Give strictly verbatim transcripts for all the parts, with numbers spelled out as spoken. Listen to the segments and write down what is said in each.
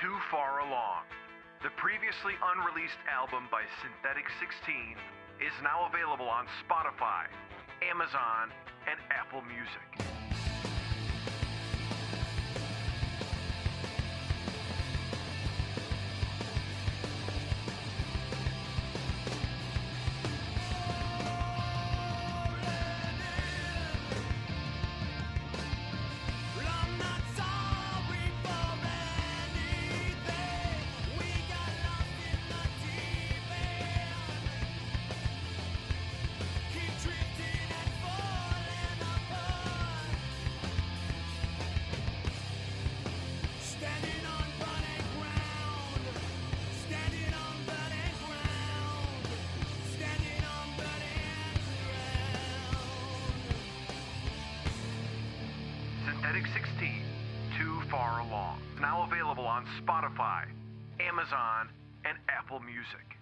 Too Far Along. The previously unreleased album by Synthetic sixteen is now available on Spotify, Amazon, and Apple Music. Synthetic sixteen, Too Far Along. Now available on Spotify, Amazon, and Apple Music.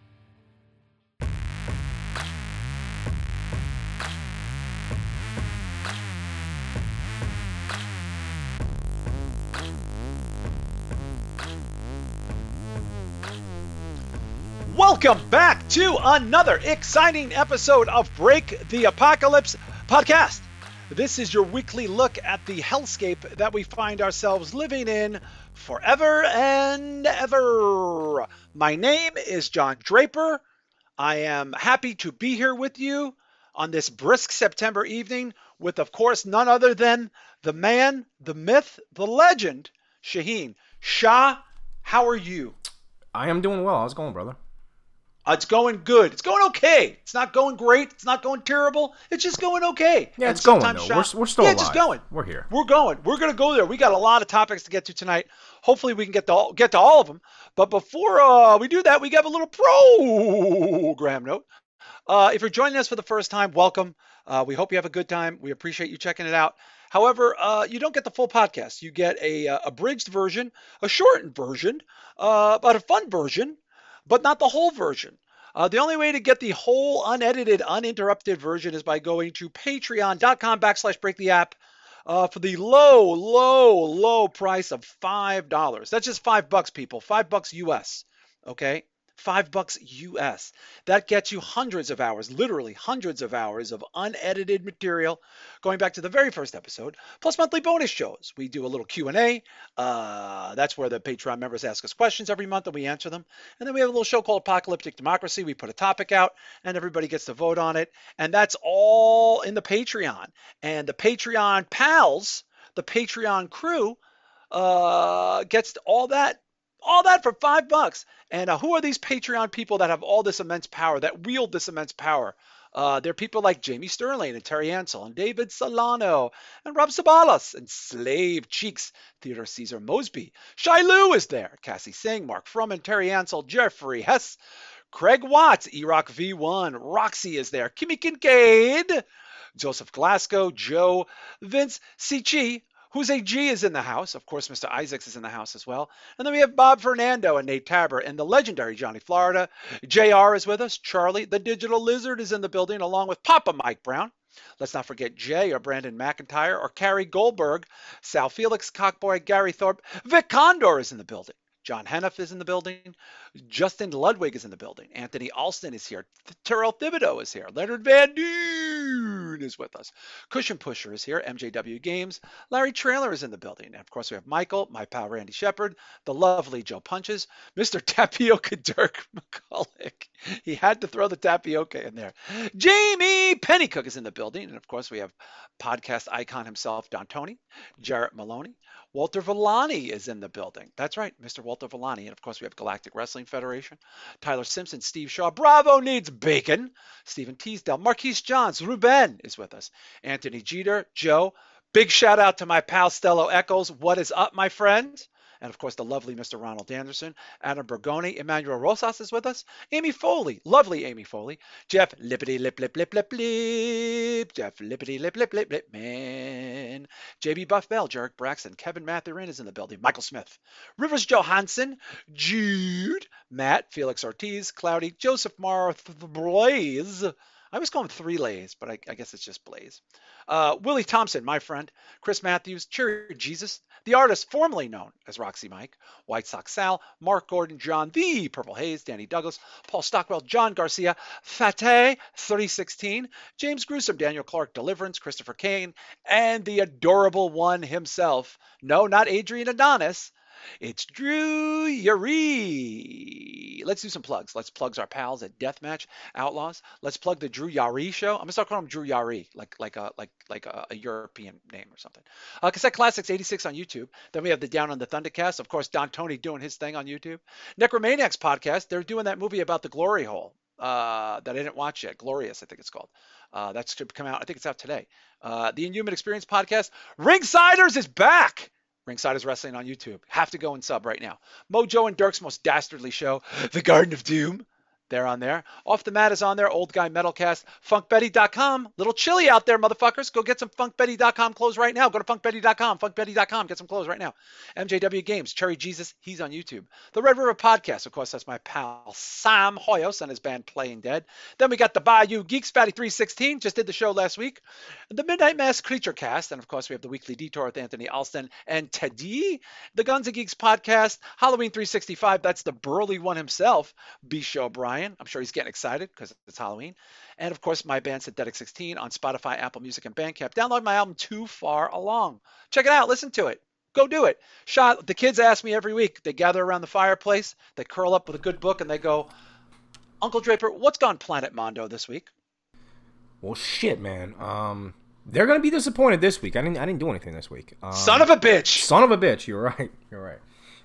Welcome back to another exciting episode of Break the Apocalypse podcast. This is your weekly look at the hellscape that we find ourselves living in forever and ever. My name is John Draper. I am happy to be here with you on this brisk September evening with, of course, none other than the man, the myth, the legend, Shaheen. Shah, how are you? I am doing well. How's it going, brother? Uh, it's going good. It's going okay. It's not going great. It's not going terrible. It's just going okay. Yeah, and it's going, though. Shah, We're, we're still yeah, alive. just going. We're here. We're going. We're going to go there. We got a lot of topics to get to tonight. Hopefully we can get to, get to all of them. But before uh, we do that, we have a little program note. Uh, if you're joining us for the first time, welcome. Uh, we hope you have a good time. We appreciate you checking it out. However, uh, you don't get the full podcast. You get a uh, abridged version, a shortened version, uh, but a fun version, but not the whole version. Uh, the only way to get the whole unedited, uninterrupted version is by going to patreon.com backslash break the app uh, for the low, low, low price of five dollars. That's just five bucks, people. Five bucks U S. Okay? Five bucks U S. That gets you hundreds of hours, literally hundreds of hours of unedited material going back to the very first episode, plus monthly bonus shows. We do a little Q and A. Uh, that's where the Patreon members ask us questions every month and we answer them. And then we have a little show called Apocalyptic Democracy. We put a topic out and everybody gets to vote on it. And that's all in the Patreon. And the Patreon pals, the Patreon crew, uh, gets all that All that for five bucks. And uh, who are these Patreon people that have all this immense power, that wield this immense power? Uh, they're people like Jamie Sterling and Terry Ansel and David Solano and Rob Sabalas and Slave Cheeks, Theodore Caesar Mosby. Shai Lu is there. Cassie Singh, Mark Froman, Terry Ansel, Jeffrey Hess, Craig Watts, E-Rock V one, Roxy is there. Kimmy Kincaid, Joseph Glasgow, Joe, Vince Cici, Who's a G is in the house. Of course, Mister Isaacs is in the house as well. And then we have Bob Fernando and Nate Tabor and the legendary Johnny Florida. J R is with us. Charlie, the digital lizard, is in the building along with Papa Mike Brown. Let's not forget Jay or Brandon McIntyre or Carrie Goldberg. Sal Felix, Cockboy, Gary Thorpe. Vic Condor is in the building. John Hennef is in the building. Justin Ludwig is in the building. Anthony Alston is here. Terrell Thibodeau is here. Leonard Van Duyn is with us. Cushion Pusher is here. M J W Games. Larry Trailer is in the building. And of course, we have Michael, my pal Randy Shepard, the lovely Joe Punches, Mister Tapioca Dirk McCulloch. He had to throw the tapioca in there. Jamie Pennycook is in the building. And of course, we have podcast icon himself, Don Tony, Jarrett Maloney. Walter Villani is in the building. That's right, Mister Walter Villani. And of course, we have Galactic Wrestling Federation, Tyler Simpson, Steve Shaw, Bravo Needs Bacon, Stephen Teasdale, Marquise Johns, Ruben is with us, Anthony Jeter, Joe. Big shout out to my pal Stello Eccles. What is up, my friend? And of course, the lovely Mister Ronald Anderson, Adam Bergoni, Emmanuel Rosas is with us, Amy Foley, lovely Amy Foley, Jeff Lippity Lip Lip Lip Lip Lip, Jeff Lippity Lip Lip Lip Lip Man, J B Buff Bell, Jarek Braxton, Kevin Mathurin is in the building, Michael Smith, Rivers Johansson, Jude, Matt, Felix Ortiz, Cloudy, Joseph Marth Blaze. I was going three lays, but I, I guess it's just Blaze. Uh, Willie Thompson, my friend. Chris Matthews, Cherry Jesus, the artist formerly known as Roxy Mike, White Sox Sal, Mark Gordon, John the Purple Haze, Danny Douglas, Paul Stockwell, John Garcia, Fateh three sixteen, James Gruesome, Daniel Clark, Deliverance, Christopher Kane, and the adorable one himself. No, not Adrian Adonis. It's Drew Yari. Let's do some plugs. Let's plug our pals at Deathmatch Outlaws. Let's plug the Drew Yari show. I'm gonna start calling him Drew Yari, like like a like like a, a European name or something. Uh, Cassette Classics eighty-six on YouTube. Then we have the Down on the Thundercast. Of course, Don Tony doing his thing on YouTube. Necromaniacs podcast. They're doing that movie about the glory hole uh, that I didn't watch yet. Glorious, I think it's called. Uh, that's to come out. I think it's out today. Uh, the Inhuman Experience podcast. Ringsiders is back. Ringsiders Wrestling on YouTube. Have to go and sub right now. Mojo and Dirk's most dastardly show, The Garden of Doom. They're on there. Off the Mat is on there. Old Guy Metalcast. Funk Betty dot com. Little chilly out there, motherfuckers. Go get some Funk Betty dot com clothes right now. Go to Funk Betty dot com. Funk Betty dot com. Get some clothes right now. M J W Games. Cherry Jesus. He's on YouTube. The Red River Podcast. Of course, that's my pal Sam Hoyos and his band Playing Dead. Then we got the Bayou Geeks. Fatty three sixteen. Just did the show last week. The Midnight Mass Creature Cast. And of course, we have the Weekly Detour with Anthony Alston and Teddy. The Guns and Geeks Podcast. Halloween three sixty-five. That's the burly one himself. B-Show O'Brien. I'm sure he's getting excited because it's Halloween. And of course, my band Synthetic sixteen on Spotify, Apple Music, and Bandcamp. Download my album Too Far Along. Check it out. Listen to it. Go do it. Shot. The kids ask me every week. They gather around the fireplace. They curl up with a good book and they go, Uncle Draper, what's gone Planet Mondo this week? Well, shit, man. Um, they're gonna be disappointed this week. I didn't. I didn't do anything this week. Um, Son of a bitch. Son of a bitch. You're right. You're right.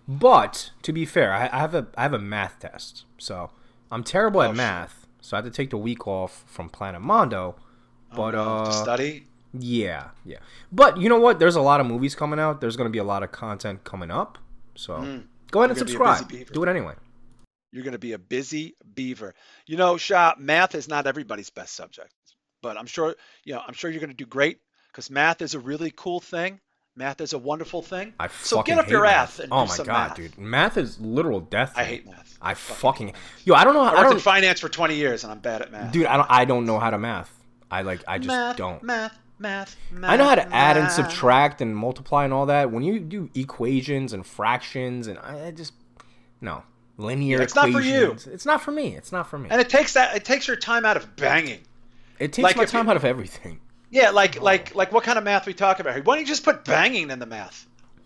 But to be fair, I, I have a I have a math test. So I'm terrible at oh, math. So I had to take the week off from Planet Mondo. But oh, no. uh, to study. Yeah, yeah. But you know what? There's a lot of movies coming out. There's gonna be a lot of content coming up. So mm. go ahead and subscribe. Do it anyway. You're gonna be a busy beaver. You know, Sha, math is not everybody's best subject. But I'm sure, you know, I'm sure you're going to do great because math is a really cool thing. Math is a wonderful thing. I so fucking get up hate your math. ass and oh do my some god, math. dude! Math is literal death. I hate math. I, I fucking, fucking yo. I don't know. How, I worked I don't, in finance for twenty years and I'm bad at math. Dude, I don't. I don't know how to math. I like. I just math, don't. Math, math, math. I know how to math. add and subtract and multiply and all that. When you do equations and fractions and I, I just no linear yeah, it's equations. It's not for you. It's not for me. It's not for me. And it takes that. It takes your time out of banging. It takes like my time you, out of everything. Yeah, like oh. like like what kind of math we talk about here? Why don't you just put banging in the math?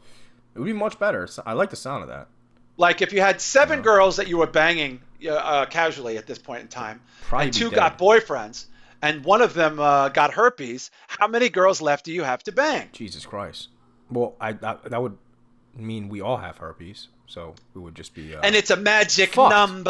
It would be much better. I like the sound of that. Like if you had seven yeah. girls that you were banging uh, casually at this point in time, Probably and two dead. got boyfriends, and one of them uh, got herpes, how many girls left do you have to bang? Jesus Christ. Well, I that, that would mean we all have herpes, so it would just be... Uh, and it's a magic fucked. number.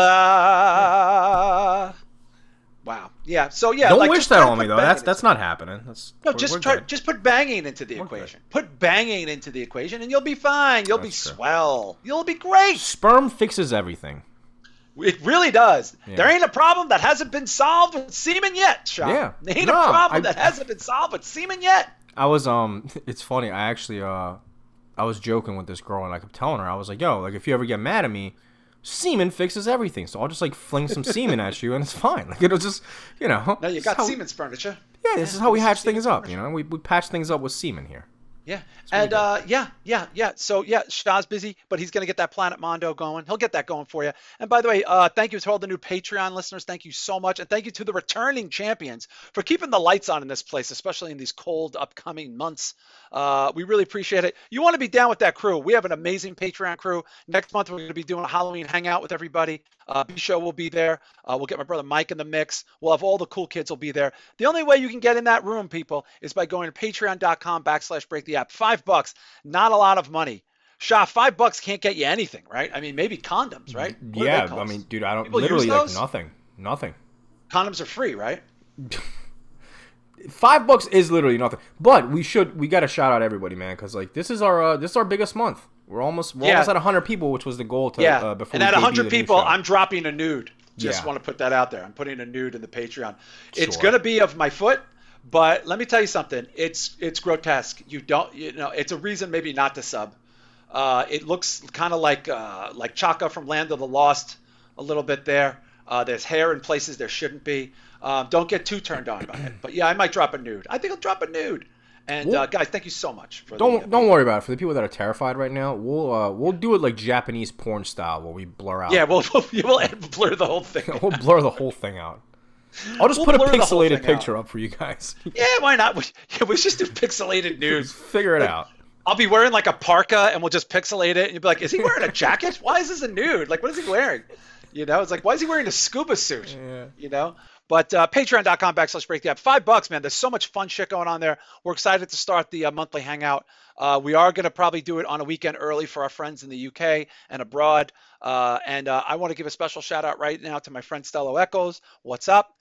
Yeah. Wow. Yeah. So yeah. Don't like, wish that on me though. That's into, that's not happening. That's no. we're, Just we're try. good. Just put banging into the we're equation. Good. Put banging into the equation, and you'll be fine. You'll that's be true. swell. You'll be great. Sperm fixes everything. It really does. Yeah. There ain't a problem that hasn't been solved with semen yet, Sean. Yeah. There ain't no, a problem I, that hasn't been solved with semen yet. I was um. It's funny. I actually uh, I was joking with this girl, and I kept telling her, I was like, "Yo, like if you ever get mad at me, semen fixes everything. So I'll just like fling some semen at you, and it's fine. Like it'll just, you know." No, you got how, Siemens furniture. Yeah, this yeah, is how we hatch Siemens things up. furniture. You know, we we patch things up with semen here. Yeah, and uh, yeah, yeah, yeah. So yeah, Shah's busy, but he's gonna get that Planet Mondo going. He'll get that going for you. And by the way, uh, thank you to all the new Patreon listeners. Thank you so much, and thank you to the returning champions for keeping the lights on in this place, especially in these cold upcoming months. Uh, we really appreciate it. You want to be down with that crew? We have an amazing Patreon crew. Next month we're going to be doing a Halloween hangout with everybody. Uh, B Show will be there. Uh, we'll get my brother Mike in the mix. We'll have all the cool kids will be there. The only way you can get in that room, people, is by going to patreon.com backslash break the app. Five bucks, not a lot of money. Shah, five bucks can't get you anything, right? I mean, maybe condoms, right? What yeah, I mean, dude, I don't People literally use like those? nothing, nothing. Condoms are free, right? Five bucks is literally nothing. But we should we got to shout out everybody, man, because like this is our uh, this is our biggest month. We're almost we're Yeah. almost at one hundred people, which was the goal to Yeah, uh, before. and we at debut one hundred the new people, show. I'm dropping a nude. Just Yeah. want to put that out there. I'm putting a nude in the Patreon. It's Sure. going to be of my foot, but let me tell you something. It's it's grotesque. You don't, you know, it's a reason maybe not to sub. Uh, it looks kind of like uh, like Chaka from Land of the Lost, a little bit there. Uh, there's hair in places there shouldn't be. Um, don't get too turned on by it. But yeah, I might drop a nude. I think I'll drop a nude. And We'll- uh, guys, thank you so much for Don't the, uh, don't worry about it. For the people that are terrified right now, we'll uh, we'll do it like Japanese porn style, where we blur out. Yeah, we'll we'll, we'll blur the whole thing. we'll blur the whole thing out. I'll just We'll put a blur the whole pixelated thing picture up for you guys. Yeah, why not? We, yeah, we just do pixelated nudes. Just figure it out. I'll be wearing like a parka, and we'll just pixelate it, and you'll be like, "Is he wearing a jacket? Why is this a nude? Like, what is he wearing?" You know, it's like, "Why is he wearing a scuba suit?" Yeah. You know. But uh, patreon.com backslash break the app. Five bucks, man. There's so much fun shit going on there. We're excited to start the uh, monthly hangout. Uh, we are going to probably do it on a weekend early for our friends in the U K and abroad. Uh, and uh, I want to give a special shout out right now to my friend Stello Echoes. What's up?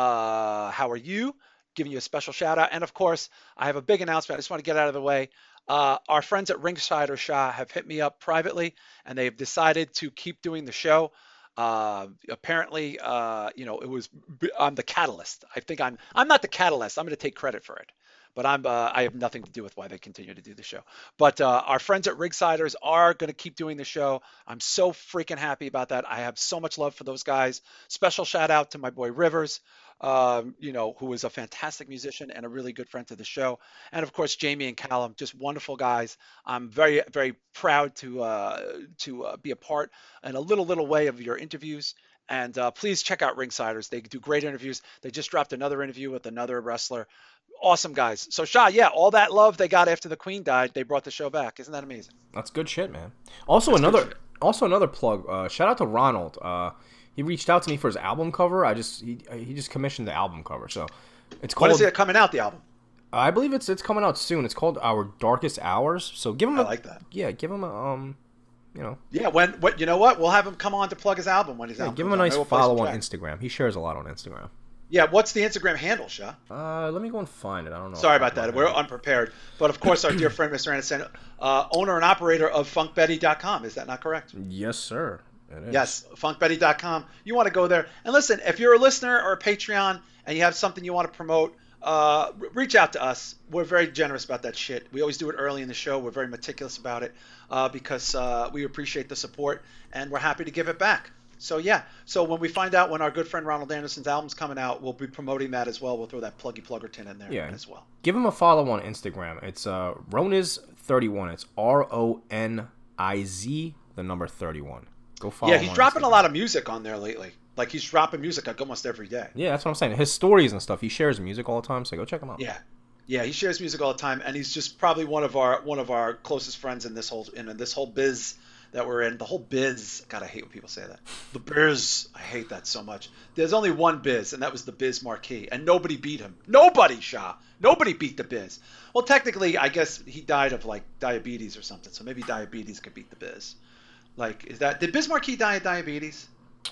Uh, how are you? Giving you a special shout out. And of course, I have a big announcement. I just want to get out of the way. Uh, our friends at Ringside or Shah have hit me up privately, and they've decided to keep doing the show. Uh, apparently, uh, you know, it was I'm the catalyst. I think I'm I'm not the catalyst. I'm going to take credit for it, but I'm uh, I have nothing to do with why they continue to do the show. But uh, our friends at Rigsiders are going to keep doing the show. I'm so freaking happy about that. I have so much love for those guys. Special shout out to my boy Rivers, um, you know, who is a fantastic musician and a really good friend to the show. And of course, Jamie and Callum, just wonderful guys. I'm very, very proud to uh, to uh, be a part in a little, little way of your interviews. And uh, please check out Ringsiders. They do great interviews. They just dropped another interview with another wrestler. Awesome guys. So Shah, yeah, all that love they got after the Queen died, they brought the show back. Isn't that amazing? That's good shit, man. Also That's another good shit. also another plug. Uh, shout out to Ronald. Uh, he reached out to me for his album cover. I just he, he just commissioned the album cover. So it's When called. is it coming out, the album? I believe it's it's coming out soon. It's called Our Darkest Hours. So give him. I a, like that. Yeah, give him a um, you know. Yeah, when what you know what? We'll have him come on to plug his album when his Yeah, album give him a comes out. nice Maybe we'll play follow some on tracks. Instagram. He shares a lot on Instagram. Yeah, what's the Instagram handle, Shah? Uh, let me go and find it. I don't know. Sorry off the about top of that. my We're head. unprepared. But of course, our dear friend, Mister Anderson, uh, owner and operator of funk betty dot com. Is that not correct? Yes, sir. It is. Yes, funk betty dot com. You want to go there. And listen, if you're a listener or a Patreon and you have something you want to promote, uh, r- reach out to us. We're very generous about that shit. We always do it early in the show. We're very meticulous about it uh, because uh, we appreciate the support and we're happy to give it back. So yeah, so when we find out when our good friend Ronald Anderson's album's coming out, we'll be promoting that as well. We'll throw that pluggy pluggerton in there Yeah. as well. Give him a follow on Instagram. It's uh Roniz thirty-one. It's R O N I Z, the number thirty-one. Go follow Yeah, him he's on dropping a Instagram. lot of music on there lately. Like he's dropping music like almost every day. Yeah, that's what I'm saying. His stories and stuff. He shares music all the time, so go check him out. Yeah, yeah, he shares music all the time, and he's just probably one of our one of our closest friends in this whole in this whole biz that we're in. The whole biz. God, I hate when people say that. The biz. I hate that so much. There's only one biz, and that was the Biz Marquee, and nobody beat him. Nobody, Shah. Nobody beat the Biz. Well, technically, I guess he died of like diabetes or something, so maybe diabetes could beat the Biz. Like, is that did Biz Marquee die of diabetes?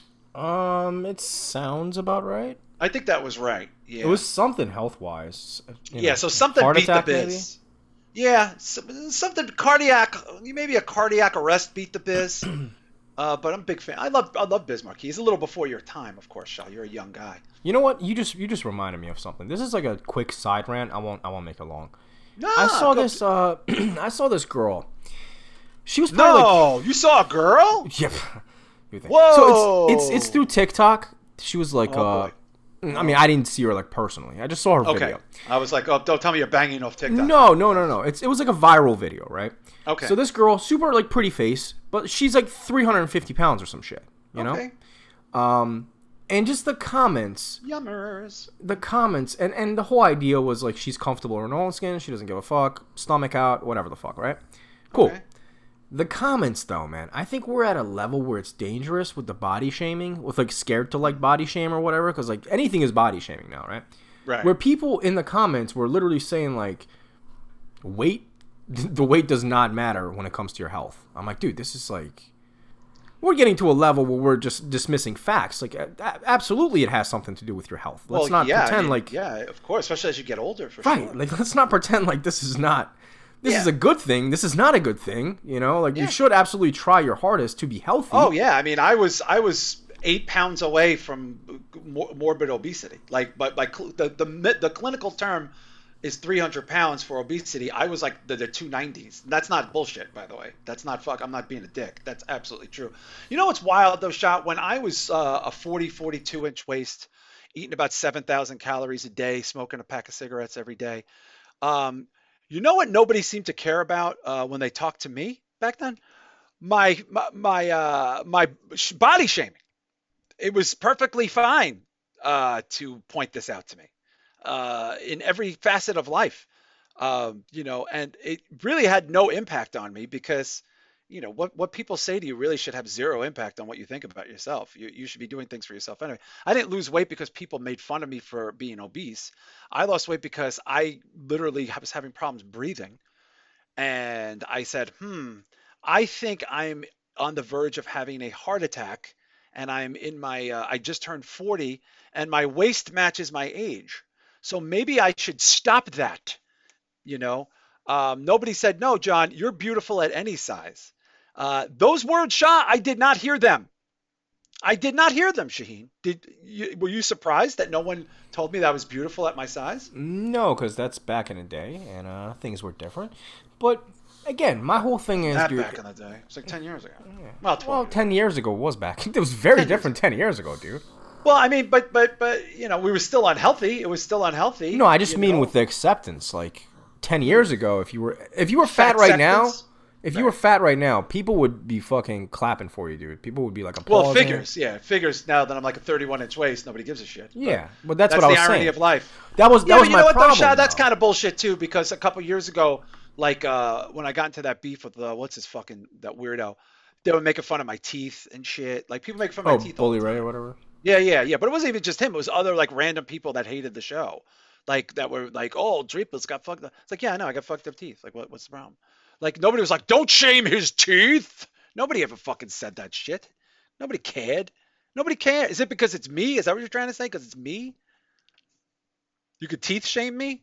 Um, it sounds about right. I think that was right. Yeah. It was something health wise. Yeah, so something heart beat attack, the Biz. Yeah, some- something cardiac, maybe a cardiac arrest beat the Biz. uh, but I'm a big fan. I love I love Biz Marquee. He's a little before your time, of course, Shaw. You're a young guy. You know what? You just you just reminded me of something. This is like a quick side rant. I won't I won't make it long. No, I saw go- this. Uh, I saw this girl. She was probably No, you saw a girl? like. Yep. You think. Whoa. So it's it's it's through TikTok. She was like. Oh, uh, boy. I mean, I didn't see her like personally. I just saw her Okay. video. I was like, oh, don't tell me you're banging off TikTok. No, no, no, no. It's it was like a viral video, right? Okay. So this girl, super like pretty face, but she's like three hundred fifty pounds or some shit. You Okay. know. Um, and just the comments, Yummers. the comments, and and the whole idea was like she's comfortable in her own skin. She doesn't give a fuck. Stomach out, whatever the fuck, right? Cool. Okay. The comments, though, man, I think we're at a level where it's dangerous with the body shaming, with like scared to like body shame or whatever, because like anything is body shaming now, right? Right. Where people in the comments were literally saying like, weight, the weight does not matter when it comes to your health. I'm like, dude, this is like, we're getting to a level where we're just dismissing facts. Like, a- a- absolutely, it has something to do with your health. Let's well, not yeah, I pretend mean, like, yeah, of course, especially as you get older, for right? sure. Like, let's not pretend like this is not. This Yeah. is a good thing. This is not a good thing. You know, like Yeah. you should absolutely try your hardest to be healthy. Oh yeah, I mean, I was I was eight pounds away from mor- morbid obesity. Like, but like cl- the the mi- the clinical term is three hundred pounds for obesity. I was like the, the two nineties. That's not bullshit, by the way. That's not fuck. I'm not being a dick. That's absolutely true. You know what's wild though, Shot? When I was uh, a forty, forty-two inch waist eating about seven thousand calories a day, smoking a pack of cigarettes every day. Um, you know what nobody seemed to care about uh, when they talked to me back then? My my my, uh, my sh- body shaming. It was perfectly fine uh, to point this out to me uh, in every facet of life. Um, you know, and it really had no impact on me because, you know, what what people say to you really should have zero impact on what you think about yourself. You you should be doing things for yourself anyway. I didn't lose weight because people made fun of me for being obese. I lost weight because I literally was having problems breathing, and I said, hmm, I think I'm on the verge of having a heart attack, and I'm in my, uh, I just turned forty, and my waist matches my age. So maybe I should stop that, you know? Um, nobody said, no, John, you're beautiful at any size. Uh, those words, Shah, I did not hear them. I did not hear them, Shaheen. Did you, were you surprised that no one told me that I was beautiful at my size? No, because that's back in the day, and uh, things were different. But again, my whole thing is, Not dude, back in the day. It's like ten years ago. yeah. Well, twelve well, years. ten years ago was back. It was very ten different ten years ago, dude. Well, I mean, but but but you know, we were still unhealthy. It was still unhealthy. No, I just you mean know? with the acceptance. Like ten years ago, if you were if you were fat, right now, acceptance? if you were fat right now, people would be fucking clapping for you, dude. People would be like Well, applauding. it figures, yeah, it figures now that I'm like a thirty-one inch waist, nobody gives a shit. But Yeah, but that's, that's what I the was irony saying. of life. That was that Yeah, was but you my know what problem. though, Shah? That's though. kind of bullshit too, because a couple years ago, like uh, when I got into that beef with uh, what's his fucking that weirdo, they were making fun of my teeth and shit. Like people make fun of Oh, my teeth. all Bully the Ray time. or whatever. Yeah, yeah, yeah. But it wasn't even just him. It was other like random people that hated the show, like that were like, "Oh, Drepel's got fucked up." It's like, yeah, I know, I got fucked up teeth. Like, what, what's the problem? Like nobody was like, "Don't shame his teeth." Nobody ever fucking said that shit. Nobody cared. Nobody cared. Is it because it's me? Is that what you're trying to say? Because it's me? You could teeth shame me?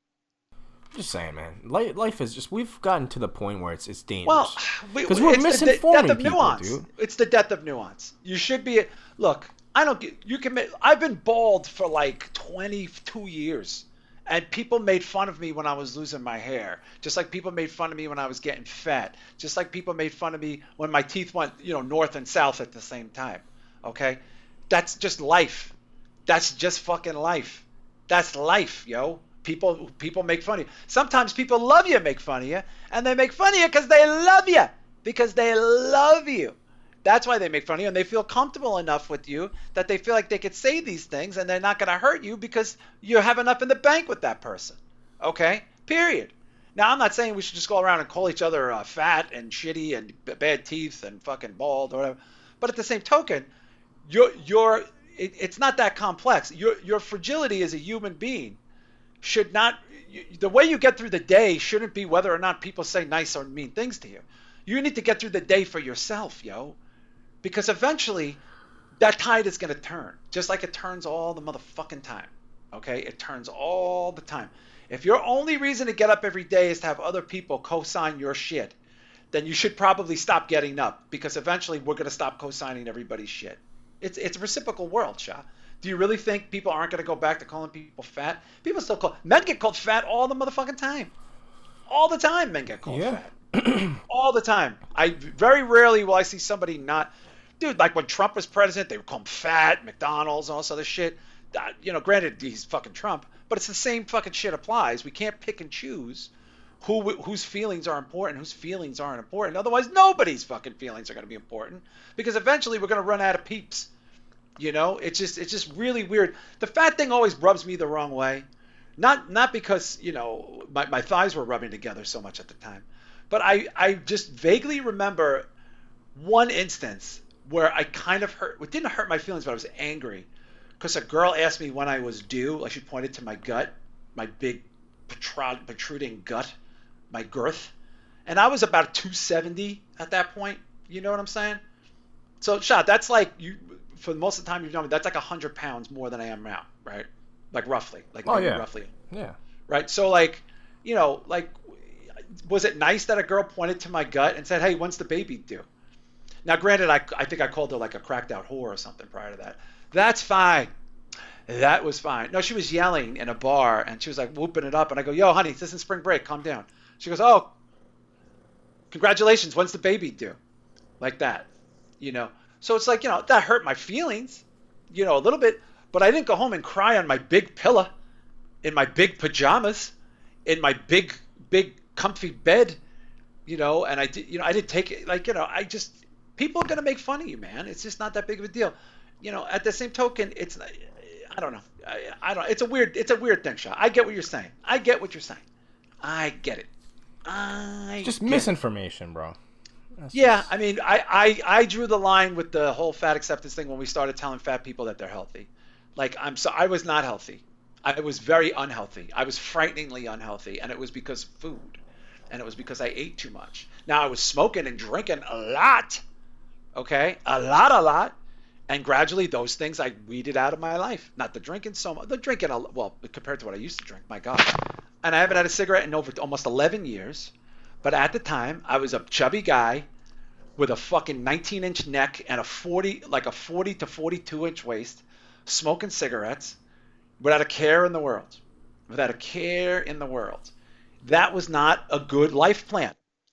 Just saying, man. Life, life is just we've gotten to the point where it's it's dangerous. Well, because we're it's the de- misinforming death of people, nuance. dude. It's the death of nuance. You should be. Look, I don't get. You can. make- I've been bald for like twenty-two years, and people made fun of me when I was losing my hair. Just like people made fun of me when I was getting fat. Just like people made fun of me when my teeth went, you know, north and south at the same time. Okay, that's just life. That's just fucking life. That's life, yo. People people make fun of you. Sometimes people love you, make fun of you, and they make fun of you because they love you. Because they love you. That's why they make fun of you, and they feel comfortable enough with you that they feel like they could say these things and they're not going to hurt you because you have enough in the bank with that person. Okay? Period. Now, I'm not saying we should just go around and call each other uh, fat and shitty and b- bad teeth and fucking bald or whatever. But at the same token, you're, you're, it, it's not that complex. Your, your fragility as a human being should not, you, the way you get through the day shouldn't be whether or not people say nice or mean things to you. You need to get through the day for yourself, yo. Because eventually, that tide is going to turn. Just like it turns all the motherfucking time. Okay? It turns all the time. If your only reason to get up every day is to have other people co-sign your shit, then you should probably stop getting up. Because eventually, we're going to stop co-signing everybody's shit. It's, it's a reciprocal world, Shah. Do you really think people aren't going to go back to calling people fat? People still call... Men get called fat all the motherfucking time. All the time men get called Yeah. fat. All the time. I very rarely will I see somebody not... Dude, like when Trump was president, they would call him fat, McDonald's, and all this other shit. Uh, you know, granted, he's fucking Trump, but it's the same fucking shit applies. We can't pick and choose who whose feelings are important, whose feelings aren't important. Otherwise, nobody's fucking feelings are going to be important because eventually we're going to run out of peeps. You know, it's just it's just really weird. The fat thing always rubs me the wrong way. Not not because, you know, my, my thighs were rubbing together so much at the time. But I, I just vaguely remember one instance where I kind of hurt, it didn't hurt my feelings, but I was angry. Because a girl asked me when I was due, like she pointed to my gut, my big protrud, protruding gut, my girth. And I was about two seventy at that point. You know what I'm saying? So, Shah, that's like, you for most of the time you've known me, that's like one hundred pounds more than I am now, right? Like roughly. Like Oh, maybe yeah. roughly. Yeah. Right? So, like, you know, like, was it nice that a girl pointed to my gut and said, hey, when's the baby due? Now, granted, I, I think I called her like a cracked out whore or something prior to that. That's fine. That was fine. No, she was yelling in a bar and she was like whooping it up. And I go, yo, honey, this isn't spring break. Calm down. She goes, oh, congratulations. When's the baby due? Like that, you know? So it's like, you know, that hurt my feelings, you know, a little bit. but I didn't go home and cry on my big pillow, in my big pajamas, in my big, big comfy bed, you know, and I did, you know, I didn't take it, like, you know, I just, people are going to make fun of you, man. It's just not that big of a deal. You know, at the same token, it's, I don't know. I, I don't, it's a weird, it's a weird thing, Shaw. I get what you're saying. I get what you're saying. I get it. I Just get misinformation, it. bro. That's yeah, just... I mean, I, I, I drew the line with the whole fat acceptance thing when we started telling fat people that they're healthy. Like, I'm so I was not healthy. I was very unhealthy. I was frighteningly unhealthy, and it was because of food, and it was because I ate too much. Now I was smoking and drinking a lot, okay, a lot, a lot, and gradually those things I weeded out of my life. Not the drinking so much, the drinking, a, well, compared to what I used to drink, my God. And I haven't had a cigarette in over almost eleven years. But at the time, I was a chubby guy with a fucking nineteen inch neck and a forty, like a forty to forty-two inch waist, smoking cigarettes without a care in the world, without a care in the world. That was not a good life plan.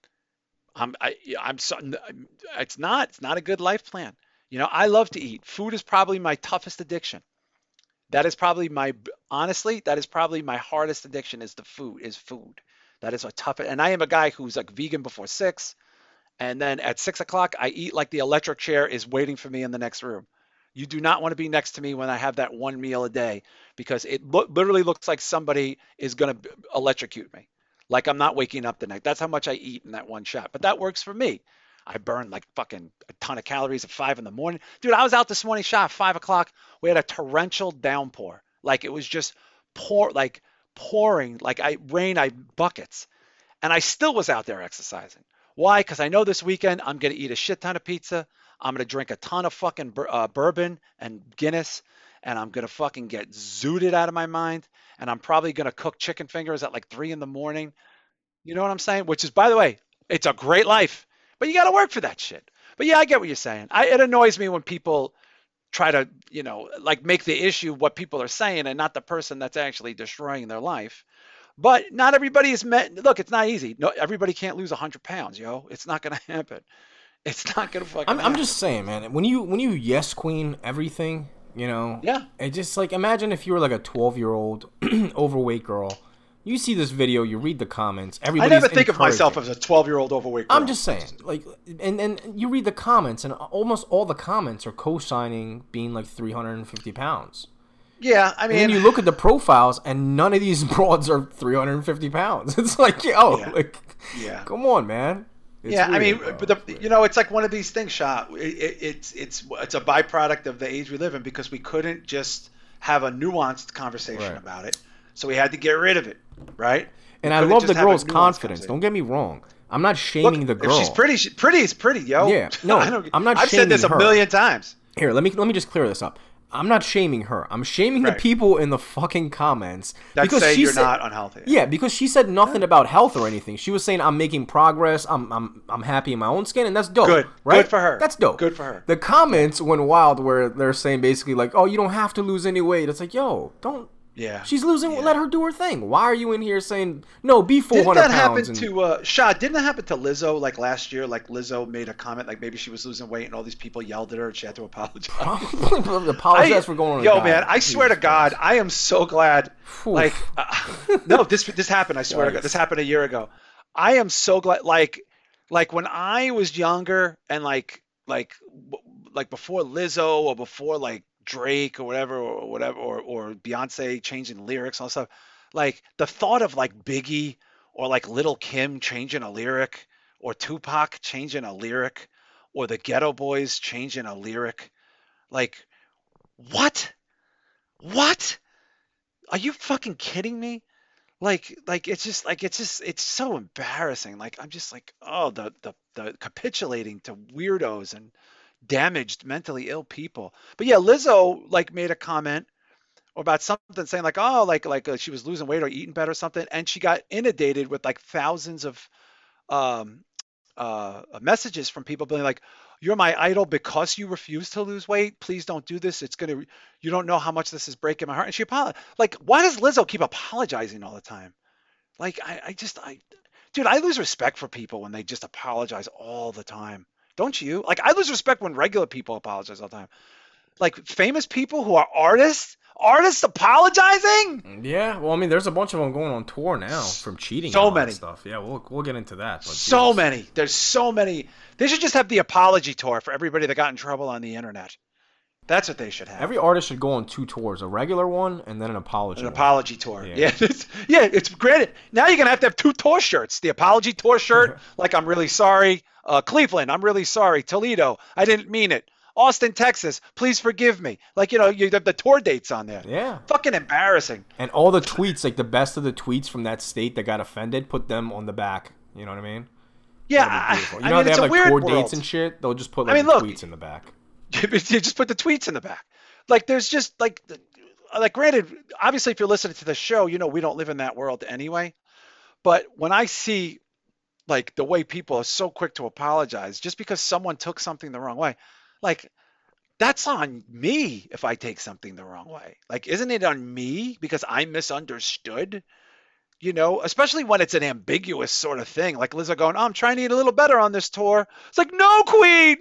I'm, I, I'm so, it's not, it's not a good life plan. You know, I love to eat. Food is probably my toughest addiction. That is probably my, honestly, that is probably my hardest addiction is the food, is food. That is a tough, and I am a guy who's like vegan before six. And then at six o'clock, I eat like the electric chair is waiting for me in the next room. You do not want to be next to me when I have that one meal a day, because it lo- literally looks like somebody is going to electrocute me. Like I'm not waking up the next. That's how much I eat in that one shot. But that works for me. I burn like fucking a ton of calories at five in the morning. Dude, I was out this morning, shot at five o'clock. We had a torrential downpour. Like it was just pour, like pouring, like I rain, I buckets. And I still was out there exercising. Why? Because I know this weekend I'm going to eat a shit ton of pizza. I'm going to drink a ton of fucking bur- uh, bourbon and Guinness. And I'm going to fucking get zooted out of my mind. And I'm probably going to cook chicken fingers at like three in the morning. You know what I'm saying? Which is, by the way, it's a great life. But you got to work for that shit. But yeah, I get what you're saying. I, it annoys me when people try to, you know, like make the issue what people are saying and not the person that's actually destroying their life. But not everybody is meant. Look, it's not easy. No, everybody can't lose one hundred pounds, yo. It's not going to happen. It's not going to fucking I'm, happen. I'm just saying, man. When you when you yes queen everything, you know. Yeah. It just like imagine if you were like a twelve year old overweight girl. You see this video, you read the comments. Everybody's I never think of myself encouraging. as a twelve year old overweight girl. I'm just saying, like, and and you read the comments, and almost all the comments are co-signing being like three hundred fifty pounds. Yeah, I mean, and then you look at the profiles, and none of these broads are three hundred fifty pounds. It's like, yo, Yeah. like, Yeah. come on, man. It's yeah, I weird, mean, bro. but the, you know, it's like one of these things, Shot. It, it, it's it's it's a byproduct of the age we live in because we couldn't just have a nuanced conversation Right. about it, so we had to get rid of it, right? And We I couldn't love the just have a girl's nuanced confidence. conversation. Don't get me wrong. I'm not shaming Look, the girl. If she's pretty, she, pretty is pretty, yo. Yeah, no, I don't, I'm not I've said this a shaming her. million times. Here, let me let me just clear this up. I'm not shaming her. I'm shaming Right. the people in the fucking comments That because say she you're said, not unhealthy. Yeah, because she said nothing about health or anything. She was saying I'm making progress. I'm I'm I'm happy in my own skin, and that's dope. Good. right? Good for her. That's dope. Good for her. The comments went wild where they're saying basically like, "Oh, you don't have to lose any weight." It's like, yo, don't. Yeah. She's losing. Yeah. Let her do her thing. Why are you in here saying no? Be four Didn't hundred that happen pounds. and, to uh, Shad? Didn't that happen to Lizzo like last year? Like Lizzo made a comment like maybe she was losing weight and all these people yelled at her and she had to apologize. Probably apologize I- for going on. a Yo, diet. man, I swear to Jesus God, Christ. I am so glad. Phew. Like, uh, no, this this happened. I swear to God, Yikes. this happened a year ago. I am so glad. Like, like when I was younger and like like w- like before Lizzo or before like Drake or whatever or whatever or or Beyonce changing lyrics and all that stuff. Like the thought of like Biggie or like Little Kim changing a lyric or Tupac changing a lyric or the Ghetto Boys changing a lyric. Like, what? What? Are you fucking kidding me? Like, like it's just like it's just it's so embarrassing. Like I'm just like, oh, the the the capitulating to weirdos and damaged, mentally ill people. But yeah, Lizzo like made a comment about something saying like, oh, like like uh, she was losing weight or eating better or something, and she got inundated with like thousands of um uh messages from people being like, you're my idol because you refuse to lose weight. Please don't do this. It's gonna, you don't know how much this is breaking my heart. And she apologized. Like, why does Lizzo keep apologizing all the time? Like, I, I just, I, dude, I lose respect for people when they just apologize all the time. Don't you? Like, I lose respect when regular people apologize all the time. like famous people who are artists, artists apologizing. Yeah, well, I mean, there's a bunch of them going on tour now from cheating. So and all that many stuff. Yeah, we'll we'll get into that. But so Jesus. many. There's so many. They should just have the apology tour for everybody that got in trouble on the internet. That's what they should have. Every artist should go on two tours: a regular one and then an apology. An one. apology tour. Yeah. Yeah, it's, yeah. It's granted. Now you're gonna have to have two tour shirts: the apology tour shirt, like I'm really sorry. Uh, Cleveland, I'm really sorry. Toledo, I didn't mean it. Austin, Texas, please forgive me. Like, you know, you have the tour dates on there. Yeah. Fucking embarrassing. And all the tweets, like the best of the tweets from that state that got offended, put them on the back. You know what I mean? Yeah, That'd be I, beautiful. You I know mean, they it's have a like weird tour world. dates and shit. They'll just put I like mean, the look, tweets in the back. You just put the tweets in the back. Like, there's just like, like, granted, obviously, if you're listening to the show, you know we don't live in that world anyway. But when I see like the way people are so quick to apologize just because someone took something the wrong way, like that's on me if I take something the wrong way. Like, isn't it on me because I misunderstood? You know, especially when it's an ambiguous sort of thing. Like Lizzo going, oh, I'm trying to eat a little better on this tour. It's like, no, Queen,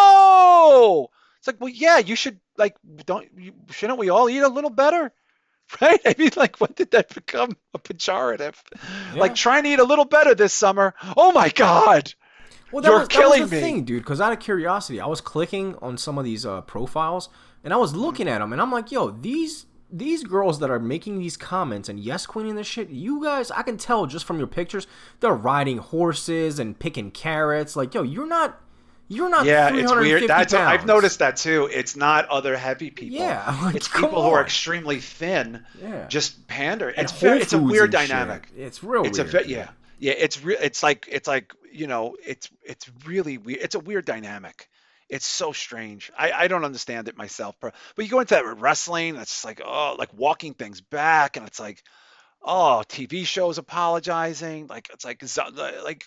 no. It's like, well, yeah, you should, like, don't, you, shouldn't we all eat a little better? Right? I mean, like, when did that become a pejorative? Yeah. Like, trying to eat a little better this summer. Oh, my God. Well, that You're was, killing that was the me. thing, dude. Because out of curiosity, I was clicking on some of these uh, profiles, and I was looking at them, and I'm like, yo, these these girls that are making these comments and yes queening this shit, you guys, I can tell just from your pictures, they're riding horses and picking carrots. Like, yo, you're not, you're not. Yeah, it's weird. That's pounds. I've noticed that too. It's not other heavy people. Yeah, like, it's come people who are on. extremely thin. Yeah. Just pander. And It's very, Whole it's a Foods weird and shit. dynamic. It's real It's weird. a ve- yeah. Yeah, it's re- it's like it's like, you know, it's it's really weird. It's a weird dynamic. It's so strange. I, I don't understand it myself. But but you go into that with wrestling, it's just like, oh, like walking things back, and it's like, oh, T V shows apologizing. Like, it's like zo- like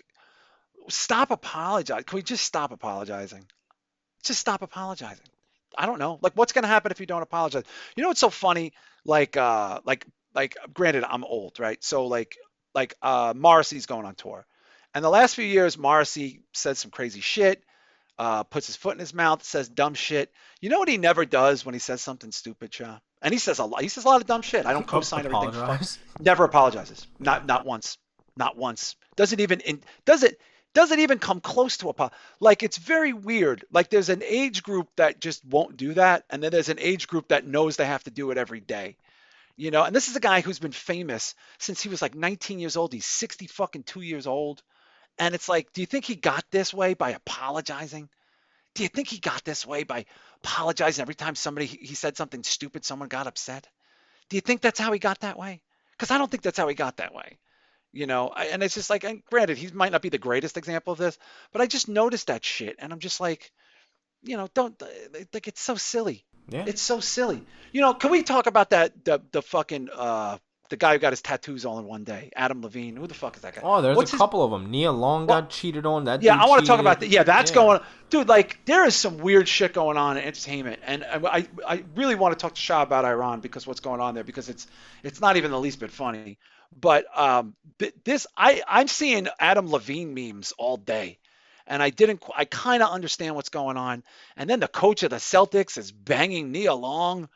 stop apologizing. Can we just stop apologizing? Just stop apologizing. I don't know. Like, what's gonna happen if you don't apologize? You know what's so funny? Like uh like like granted, I'm old, right? So like like uh Morrissey's going on tour. And the last few years, Morrissey said some crazy shit, uh, puts his foot in his mouth, says dumb shit. You know what he never does when he says something stupid, Cha? And he says a lot. He says a lot of dumb shit. I don't co-sign everything. Apologize? Never apologizes. Not not once. Not once. Doesn't even in, does it doesn't even come close to a like it's very weird. Like there's an age group that just won't do that, and then there's an age group that knows they have to do it every day. You know, and this is a guy who's been famous since he was like nineteen years old. He's sixty fucking two years old. And it's like, do you think he got this way by apologizing? Do you think he got this way by apologizing every time somebody he said something stupid, someone got upset? Do you think that's how he got that way? Because I don't think that's how he got that way. You know, I, and it's just like, and granted, he might not be the greatest example of this, but I just noticed that shit, and I'm just like, you know, don't like it's so silly. Yeah. It's so silly. You know, can we talk about that the the fucking uh the guy who got his tattoos all in one day, Adam Levine? Who the fuck is that guy? Oh, there's What's a his- couple of them. Nia Long Well, got cheated on. That Yeah, dude I want to talk cheated. about that. Yeah, that's Yeah. going, dude. Like, there is some weird shit going on in entertainment, and I, I really want to talk to Shah about Iran because what's going on there, because it's, it's not even the least bit funny. But um, th- this, I, I'm seeing Adam Levine memes all day, and I didn't, qu- I kind of understand what's going on. And then the coach of the Celtics is banging Nia Long,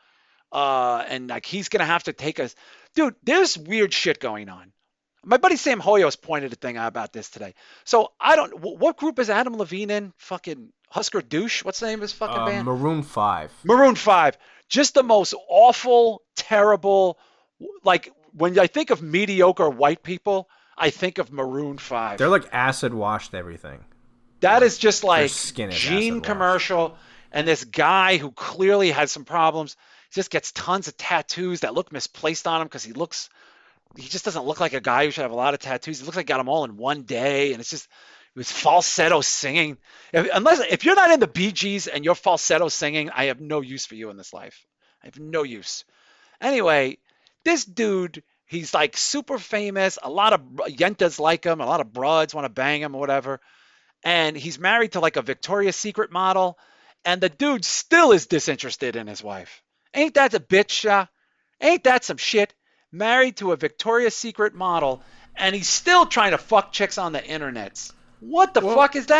uh, and like he's gonna have to take us, dude. There's weird shit going on. My buddy Sam Hoyos pointed a thing out about this today. So I don't. wh- What group is Adam Levine in? Fucking Husker Douche. What's the name of his fucking Uh, band? Maroon five. Maroon Five. Just the most awful, terrible. Like when I think of mediocre white people, I think of Maroon Five. They're like acid washed everything. That is just like skin is Gene acid wash. commercial, and this guy who clearly has some problems just gets tons of tattoos that look misplaced on him because he looks, he just doesn't look like a guy who should have a lot of tattoos. He looks like he got them all in one day, and it's just it was falsetto singing. If, unless if you're not in the Bee Gees and you're falsetto singing, I have no use for you in this life. I have no use. Anyway, this dude, he's like super famous. A lot of yentas like him. A lot of broads want to bang him or whatever. And he's married to like a Victoria's Secret model, and the dude still is disinterested in his wife. Ain't that a bitch, uh? Ain't that some shit? Married to a Victoria's Secret model, and he's still trying to fuck chicks on the internet. What the Well, fuck is that?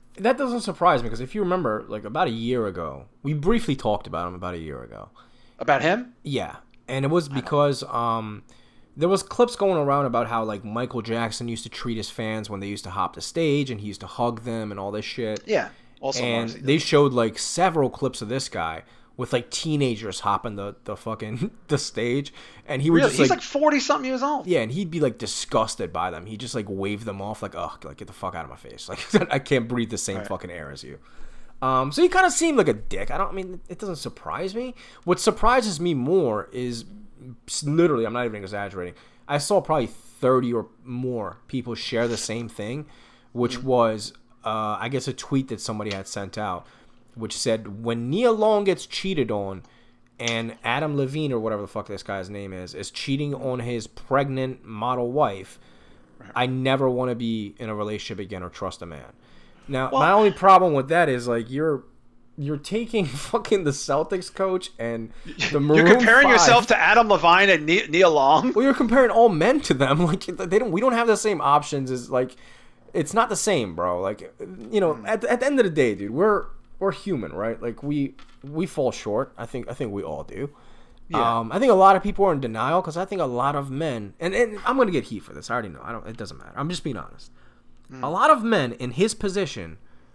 That doesn't surprise me because if you remember, like about a year ago, we briefly talked about him about a year ago. About him? Yeah, and it was because um, there was clips going around about how like Michael Jackson used to treat his fans when they used to hop the stage, and he used to hug them and all this shit. Yeah. Also, and Morrissey they does. showed like several clips of this guy with like teenagers hopping the the fucking the stage, and he would Really? just He's like like forty something years old. yeah, and he'd be like disgusted by them. He just like waved them off, like, "Ugh, like get the fuck out of my face! Like I can't breathe the same Right. fucking air as you." Um, so he kind of seemed like a dick. I don't I mean it doesn't surprise me. What surprises me more is literally, I'm not even exaggerating. I saw probably thirty or more people share the same thing, which mm-hmm. was uh, I guess a tweet that somebody had sent out, which said when Nia Long gets cheated on. And Adam Levine, or whatever the fuck this guy's name is, is cheating on his pregnant model wife. Right. I never want to be in a relationship again or trust a man. Now, well, my only problem with that is like you're you're taking fucking the Celtics coach and the Maroon You're comparing five. yourself to Adam Levine and Nia, Nia Long. Well, you're comparing all men to them. Like they don't. We don't have the same options. As like, it's not the same, bro. Like, you know, at at the end of the day, dude, we're we're human, right? Like we. We fall short. I think I think we all do. Yeah. Um, I think a lot of people are in denial because I think a lot of men, and, and I'm going to get heat for this. I already know. I don't. It doesn't matter. I'm just being honest. Mm. A lot of men in his position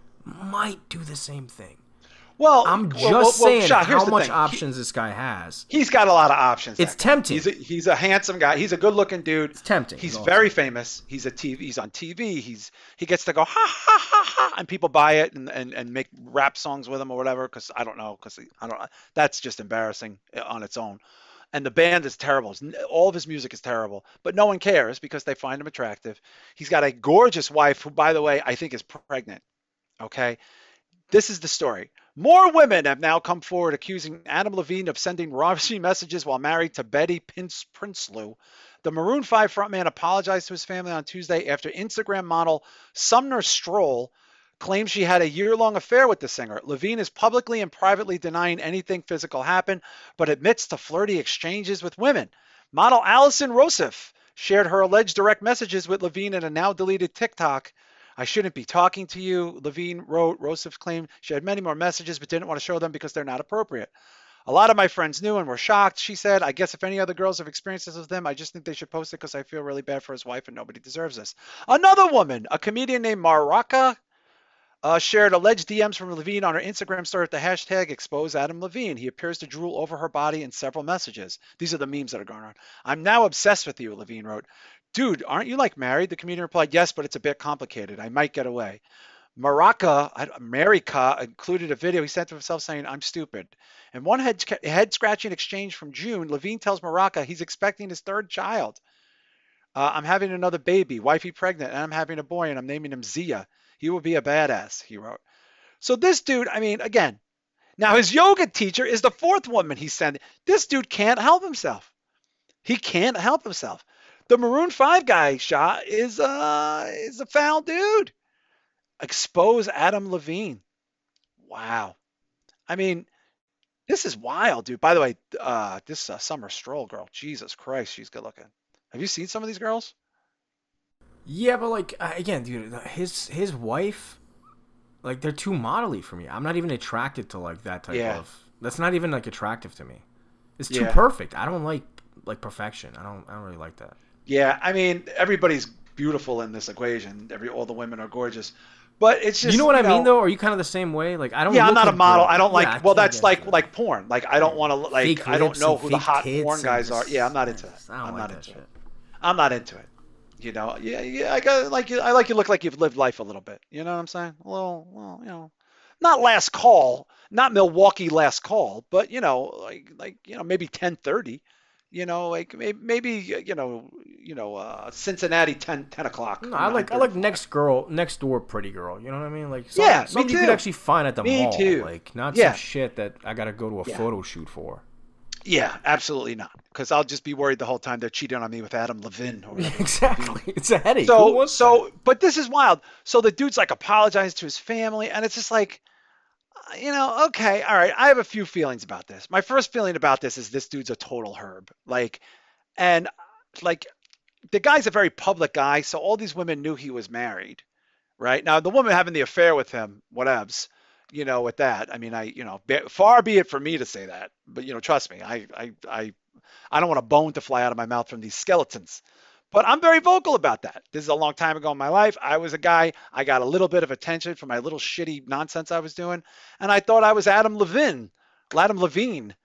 might do the same thing. Well, I'm just well, well, saying well, Shah, how much thing. options he, this guy has. He's got a lot of options. It's tempting. He's a, he's a handsome guy. He's a good-looking dude. It's tempting. He's it's very famous. He's a T V. He's on T V. He's he gets to go ha ha ha ha, and people buy it and, and, and make rap songs with him or whatever. Because I don't know. Because I don't. That's just embarrassing on its own. And the band is terrible. All of his music is terrible. But no one cares because they find him attractive. He's got a gorgeous wife who, by the way, I think is pregnant. Okay. This is the story. More women have now come forward accusing Adam Levine of sending raunchy messages while married to Betty Prince Prinsloo. The Maroon five frontman apologized to his family on Tuesday after Instagram model Sumner Stroll claimed she had a year-long affair with the singer. Levine is publicly and privately denying anything physical happened, but admits to flirty exchanges with women. Model Allison Rossif shared her alleged direct messages with Levine in a now-deleted TikTok. I shouldn't be talking to you, Levine wrote. Rossif claimed she had many more messages but didn't want to show them because they're not appropriate. A lot of my friends knew and were shocked, she said. I guess if any other girls have experienced this with them, I just think they should post it because I feel really bad for his wife and nobody deserves this. Another woman, a comedian named Maraka, uh, shared alleged D Ms from Levine on her Instagram story with the hashtag expose Adam Levine. He appears to drool over her body in several messages. These are the memes that are going on. I'm now obsessed with you, Levine wrote. Dude, aren't you like married? The comedian replied, yes, but it's a bit complicated. I might get away. Maraka, Marika included a video he sent to himself saying, I'm stupid. In one head, head-scratching exchange from June, Levine tells Maraka he's expecting his third child. Uh, I'm having another baby, wifey pregnant, and I'm having a boy, and I'm naming him Zia. He will be a badass, he wrote. So this dude, I mean, again, now his yoga teacher is the fourth woman he's sending. This dude can't help himself. He can't help himself. The Maroon five guy, Shah, is, uh, is a foul dude. Expose Adam Levine. Wow. I mean, this is wild, dude. By the way, uh, this uh, Summer Stroll girl, Jesus Christ, she's good looking. Have you seen some of these girls? Yeah, but like uh, again, dude, his his wife, like they're too modelly for me. I'm not even attracted to like that type yeah. of. That's not even like attractive to me. It's too yeah. perfect. I don't like like perfection. I don't. I don't really like that. Yeah, I mean, everybody's beautiful in this equation. Every all the women are gorgeous. But it's just, you know what you I know, mean though? Are you kind of the same way? Like I don't. Yeah, I'm look not a at model. girls. I don't like. Yeah, I well, can't that's get like into like porn. Like I don't want to like. Fake I don't lips know and who the fake hot tits porn and guys are. just- Yeah, I'm not into that. I don't I'm like not that into shit. it. I'm not into it. You know, yeah, yeah. I got like you. I like you look like you've lived life a little bit. You know what I'm saying? A little, well, you know, not last call, not Milwaukee last call, but you know, like like you know, maybe ten thirty. You know, like maybe maybe you know, you know, uh, Cincinnati ten, ten o'clock. No, I like I like next girl, next door pretty girl. You know what I mean? Like some, Yeah, me something you too. could actually find at the Me mall. too. Like not Yeah. some shit that I gotta go to a Yeah. photo shoot for. Yeah, absolutely not. Because I'll just be worried the whole time they're cheating on me with Adam Levine. Or whatever. Exactly. It's a headache. Who So, wants so, that? but this is wild. So the dude's like apologized to his family, and it's just like, uh, you know, okay, all right. I have a few feelings about this. My first feeling about this is this dude's a total herb. Like, and like, the guy's a very public guy, so all these women knew he was married. right? Now, the woman having the affair with him, whatevs, you know, with that. I mean, I, you know, be, far be it from me to say that, but you know, trust me, I, I, I, I don't want a bone to fly out of my mouth from these skeletons. But I'm very vocal about that. This is a long time ago in my life. I was a guy, I got a little bit of attention for my little shitty nonsense I was doing. And I thought I was Adam Levine, Adam Levine,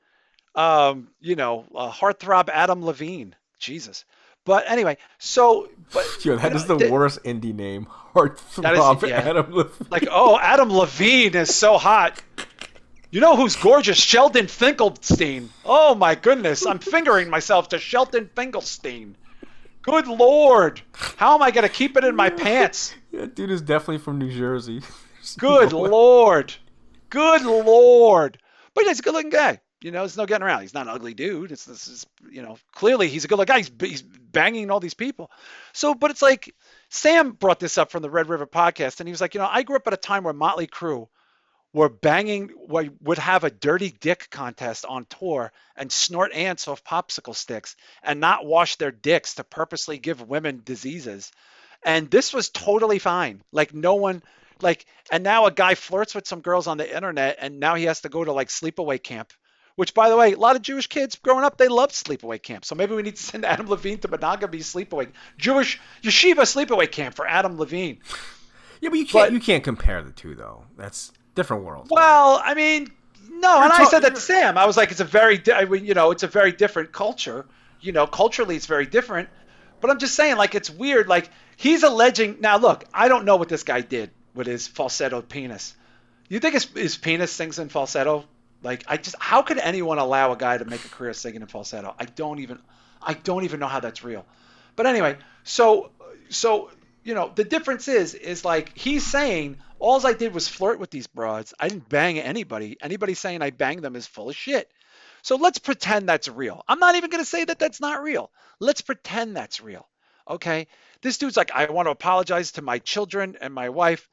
um, you know, uh, heartthrob Adam Levine. Jesus. But anyway, so, but. Yo, that you is know, the th- worst indie name. Heartthrob yeah. Adam Levine. Like, oh, Adam Levine is so hot. You know who's gorgeous? Sheldon Finkelstein. Oh my goodness. I'm fingering myself to Sheldon Finkelstein. Good Lord. How am I going to keep it in my pants? Yeah, dude is definitely from New Jersey. Good No way. Lord. Good Lord. But he's a good looking guy. You know, there's no getting around. He's not an ugly dude. It's this is, you know, clearly he's a good looking guy. He's, he's banging all these people. So, but it's like Sam brought this up from the Red River podcast. And he was like, you know, I grew up at a time where Motley Crue were banging, would have a dirty dick contest on tour and snort ants off popsicle sticks and not wash their dicks to purposely give women diseases. And this was totally fine. Like no one, like, and now a guy flirts with some girls on the internet and now he has to go to like sleepaway camp, which by the way, a lot of Jewish kids growing up, they loved sleepaway camp. So maybe we need to send Adam Levine to monogamy sleepaway, Jewish yeshiva sleepaway camp for Adam Levine. Yeah, but you can't, But- you can't compare the two though. That's different world. Well, I mean, no, You're and I ta- said that to you're- Sam. I was like, it's a very, di- I mean, you know, it's a very different culture. You know, culturally, it's very different. But I'm just saying, like, it's weird. Like, he's alleging. Now, look, I don't know what this guy did with his falsetto penis. You think his, his penis sings in falsetto? Like, I just, how could anyone allow a guy to make a career singing in falsetto? I don't even, I don't even know how that's real. But anyway, so, so, you know, the difference is, is like, he's saying, all I did was flirt with these broads. I didn't bang anybody. Anybody saying I banged them is full of shit. So let's pretend that's real. I'm not even going to say that that's not real. Let's pretend that's real. Okay? This dude's like, I want to apologize to my children and my wife.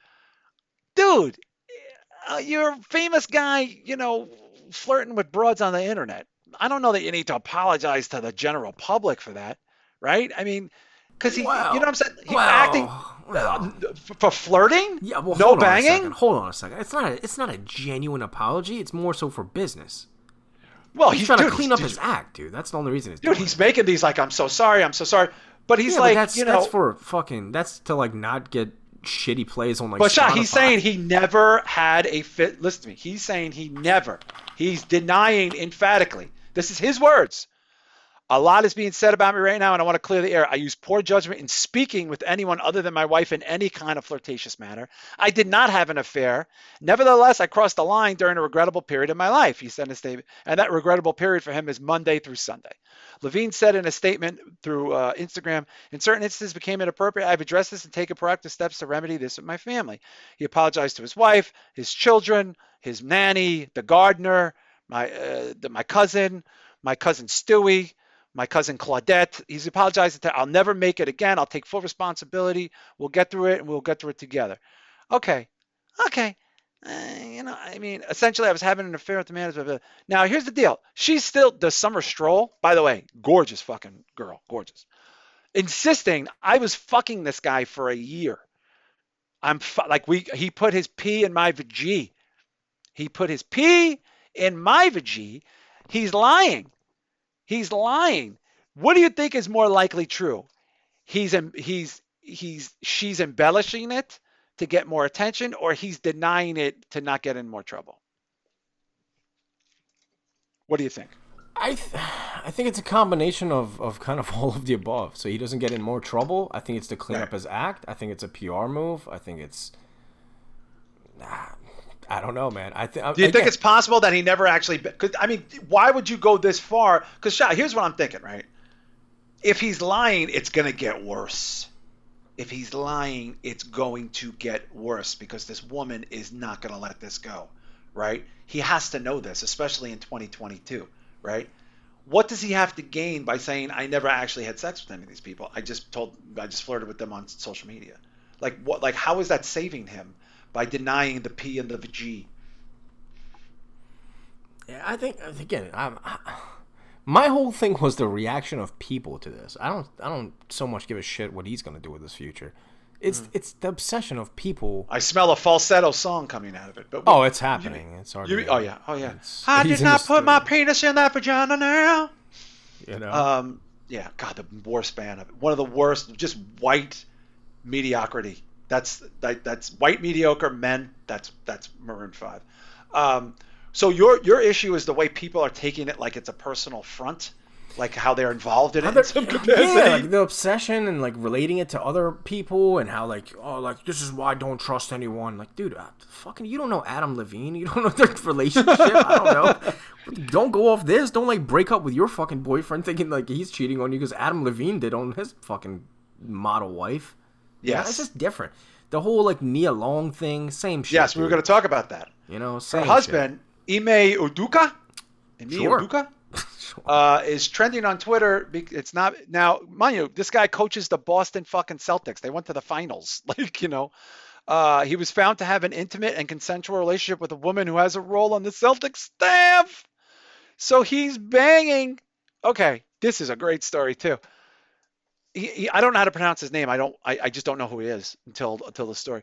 Dude, uh, you're a famous guy, you know, flirting with broads on the internet. I don't know that you need to apologize to the general public for that, right? I mean, because he, Wow. you know what I'm saying? He's Wow. acting Wow. uh, for flirting? Yeah, well, no hold on a banging? second. Hold on a second. It's not a, it's not a genuine apology. It's more so for business. Well, He's, he's, trying dude, to clean he's- up his act, dude. That's the only reason he's Dude, doing he's it. making these like, I'm so sorry, I'm so sorry. But he's Yeah, but like, that's, you know. that's for fucking. That's to like not get shitty plays on like. But Shah, Spotify. he's saying he never had a fit. Listen to me. He's saying he never. He's denying emphatically. This is his words. A lot is being said about me right now, and I want to clear the air. I use poor judgment in speaking with anyone other than my wife in any kind of flirtatious manner. I did not have an affair. Nevertheless, I crossed the line during a regrettable period in my life, he said in a statement. And that regrettable period for him is Monday through Sunday. Levine said in a statement through uh, Instagram, in certain instances became inappropriate. I've addressed this and taken proactive steps to remedy this with my family. He apologized to his wife, his children, his nanny, the gardener, my uh, the, my cousin, my cousin Stewie, my cousin Claudette. He's apologized to, I'll never make it again. I'll take full responsibility. We'll get through it and we'll get through it together. Okay. Okay. Uh, you know, I mean, essentially I was having an affair with the manager. Now, here's the deal. She's still, the Summer Stroll, by the way, gorgeous fucking girl, gorgeous. Insisting I was fucking this guy for a year. I'm fu- like, we, he put his pee in my vajee. He put his pee in my vajee. He's lying. He's lying. What do you think is more likely true? He's he's he's she's embellishing it to get more attention, or he's denying it to not get in more trouble. What do you think? I th- I think it's a combination of, of kind of all of the above. So he doesn't get in more trouble. I think it's to clean Right. up his act. I think it's a P R move. I think it's. Nah, I don't know, man. I think. Do you think it's possible that he never actually? Cause, I mean, why would you go this far? Because here's what I'm thinking, right? If he's lying, it's gonna get worse. If he's lying, it's going to get worse because this woman is not gonna let this go, right? He has to know this, especially in twenty twenty-two, right? What does he have to gain by saying I never actually had sex with any of these people? I just told, I just flirted with them on social media. Like what? Like how is that saving him? By denying the P and the G. Yeah, I think again, I'm, I, my whole thing was the reaction of people to this. I don't, I don't so much give a shit what he's gonna do with his future. It's mm. it's the obsession of people. I smell a falsetto song coming out of it. But oh, it's happening. You, it's already. You, oh yeah, oh yeah. I did not put my penis in that vagina now. You know. Um. Yeah. God, the worst band of it. One of the worst. Just white mediocrity. That's that, that's white mediocre men. That's that's Maroon five. Um. So your your issue is the way people are taking it like it's a personal affront. Like how they're involved in it in some capacity. Yeah, like the obsession and like relating it to other people and how like, oh, like this is why I don't trust anyone. Like, dude, uh, fucking, you don't know Adam Levine. You don't know their relationship. I don't know. Don't go off this. Don't like break up with your fucking boyfriend thinking like he's cheating on you because Adam Levine did on his fucking model wife. Yes. Yeah, it's just different. The whole like Nia Long thing, same shit. Yes, dude. we were going to talk about that. You know, same Her husband, shit. Ime Udoka, Ime Sure. Udoka, uh, is trending on Twitter. It's not now, mind you, this guy coaches the Boston fucking Celtics. They went to the finals. Like, you know, uh, he was found to have an intimate and consensual relationship with a woman who has a role on the Celtics staff. So he's banging. Okay, this is a great story too. He, he, I don't know how to pronounce his name. I don't. I, I just don't know who he is until until the story.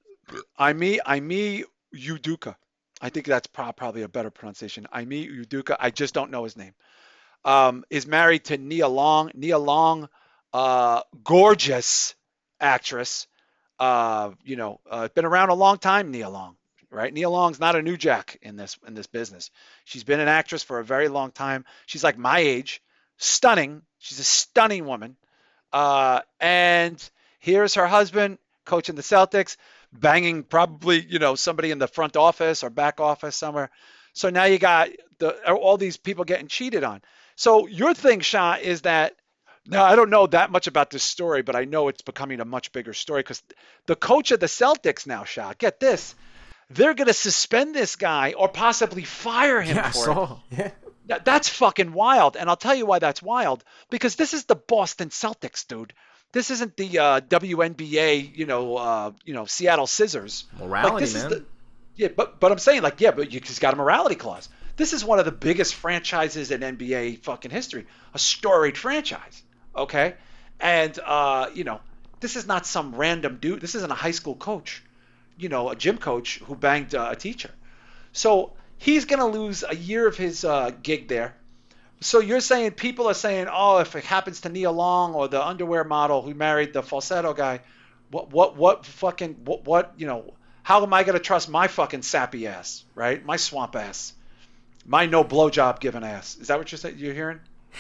Ime Ime Udoka. I think that's pro- probably a better pronunciation. Ime Udoka. I just don't know his name. Um, is married to Nia Long. Nia Long, uh, gorgeous actress. Uh, you know, uh, been around a long time. Nia Long, right? Nia Long's not a new jack in this in this business. She's been an actress for a very long time. She's like my age. Stunning. She's a stunning woman. Uh, and here's her husband coaching the Celtics, banging probably, you know, somebody in the front office or back office somewhere. So now you got the all these people getting cheated on. So your thing, Shah, is that now I don't know that much about this story, but I know it's becoming a much bigger story because the coach of the Celtics now, Shah, get this, they're going to suspend this guy or possibly fire him yeah, for so, it. Yeah. That, that's fucking wild. And I'll tell you why that's wild. Because this is the Boston Celtics, dude. This isn't the uh, W N B A, you know, uh, you know, Seattle Scissors. Morality, like, this man. Is the, yeah, but but I'm saying, like, yeah, but you just got a morality clause. This is one of the biggest franchises in N B A fucking history, a storied franchise. Okay, and uh, you know, this is not some random dude. This isn't a high school coach, you know, a gym coach who banged uh, a teacher. So he's gonna lose a year of his uh, gig there. So you're saying people are saying, oh, if it happens to Nia Long or the underwear model who married the falsetto guy, what, what, what fucking, what, what, you know, how am I going to trust my fucking sappy ass, right? My swamp ass, my no blowjob giving ass. Is that what you're saying? You're hearing?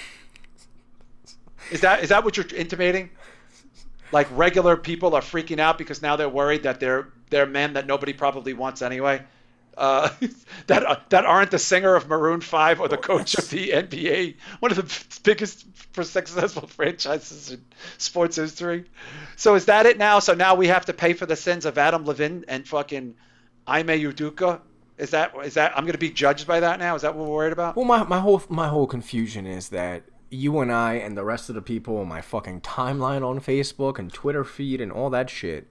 Is that is that what you're intimating? Like regular people are freaking out because now they're worried that they're they're men that nobody probably wants anyway. Uh, that uh, that aren't the singer of Maroon five or the coach of the N B A, one of the biggest successful franchises in sports history. So is that it now? So now we have to pay for the sins of Adam Levine and fucking Ime Udoka? Is that is that I'm going to be judged by that now? Is that what we're worried about? Well, my my whole my whole confusion is that you and I and the rest of the people on my fucking timeline on Facebook and Twitter feed and all that shit,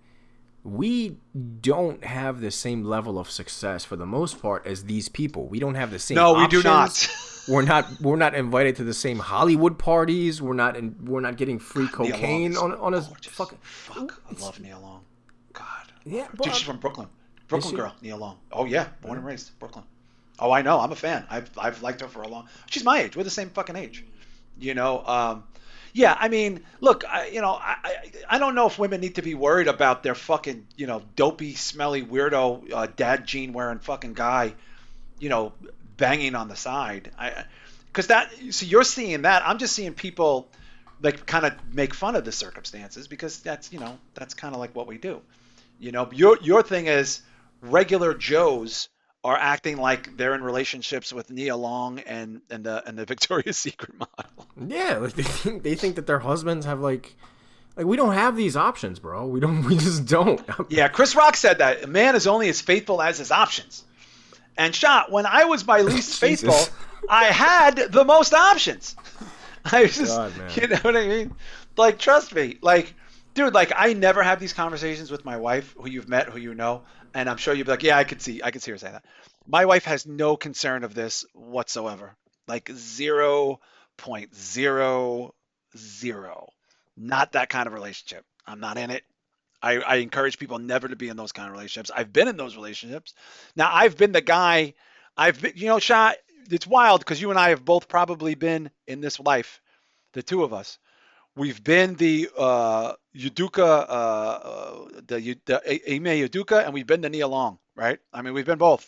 we don't have the same level of success for the most part as these people. We don't have the same. No, we options. do not. We're not. We're not invited to the same Hollywood parties. We're not. In, we're not getting free God, cocaine on on a fucking. Fuck, I love Nia Long. God. Yeah, dude, she's from Brooklyn. Brooklyn she? girl, Nia Long. Oh yeah, born and raised Brooklyn. Oh, I know. I'm a fan. I've I've liked her for a long. She's my age. We're the same fucking age. You know. Um, Yeah, I mean, look, I, you know, I, I I don't know if women need to be worried about their fucking, you know, dopey, smelly, weirdo, uh, dad jean wearing fucking guy, you know, banging on the side. I, because that, so you're seeing that. I'm just seeing people like kind of make fun of the circumstances because that's, you know, that's kind of like what we do. You know, your your thing is regular Joes are acting like they're in relationships with Nia Long and and the and the Victoria's Secret model. Yeah, like they think they think that their husbands have like, like we don't have these options, bro. We don't. We just don't. Yeah, Chris Rock said that a man is only as faithful as his options. And Shot, when I was my least faithful, I had the most options. I was just, God, man. You know what I mean? Like, trust me, like, dude, like I never have these conversations with my wife, who you've met, who you know. And I'm sure you'd be like, yeah, I could see, I could see her saying that. My wife has no concern of this whatsoever. Like zero point zero zero. Not that kind of relationship. I'm not in it. I, I encourage people never to be in those kind of relationships. I've been in those relationships. Now I've been the guy. I've been, you know, Sha, it's wild because you and I have both probably been in this life, the two of us. We've been the uh, Udoka, uh, uh, the, the Ime Udoka, and we've been the Nia Long, right? I mean, we've been both.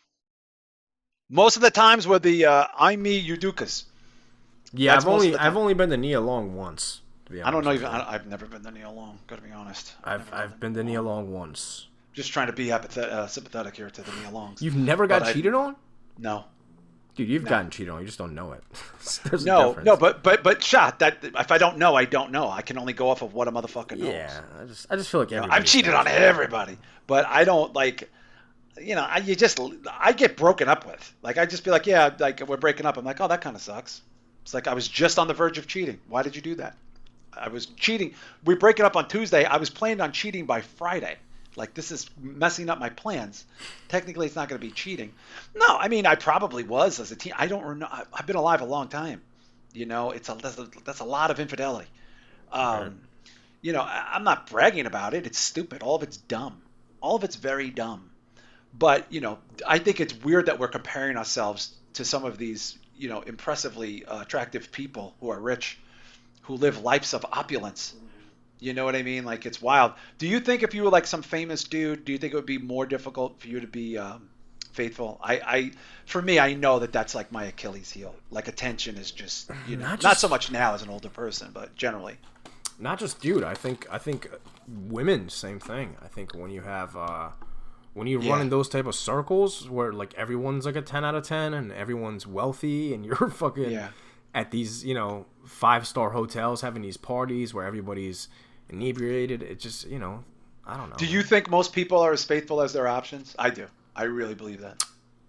Most of the times we're the uh, Ime Udokas. Yeah, That's I've most of only the I've time. only been to Nia Long once. To be I don't honest know with even. you. I, I've never been the Nia Long. Got to be honest. I've Never I've been to Nia Long once. Just trying to be apathetic, uh, sympathetic here to the Nia Longs. You've never got But I- cheated on? No. Dude, you've No. gotten cheated on. You just don't know it. There's a No, difference. no, but but but shot that if I don't know, I don't know. I can only go off of what a motherfucker knows. Yeah, I just I just feel like You know, everybody. I've cheated on everybody, but I don't like. You know, I, you just I get broken up with. Like I just be like, yeah, like we're breaking up. I'm like, oh, that kind of sucks. It's like I was just on the verge of cheating. Why did you do that? I was cheating. We're breaking up on Tuesday. I was planning on cheating by Friday. Like this is messing up my plans. Technically, it's not going to be cheating. No, I mean I probably was as a teen. I don't know. I've been alive a long time. You know, it's a that's a, that's a lot of infidelity. Um, Right. You know, I, I'm not bragging about it. It's stupid. All of it's dumb. All of it's very dumb. But you know, I think it's weird that we're comparing ourselves to some of these, you know, impressively uh, attractive people who are rich, who live lives of opulence. You know what I mean? Like it's wild. Do you think if you were like some famous dude, do you think it would be more difficult for you to be um, faithful? I, I, for me, I know that that's like my Achilles heel. Like attention is just, you know, Not not, just- so much now as an older person, but generally. Not just dude. I think I think women, same thing. I think when you have uh, when you Yeah. run in those type of circles where like everyone's like a ten out of ten and everyone's wealthy and you're fucking Yeah. at these, you know, five star hotels having these parties where everybody's inebriated. It just, you know, I don't know. Do you think most people are as faithful as their options? I do. I really believe that.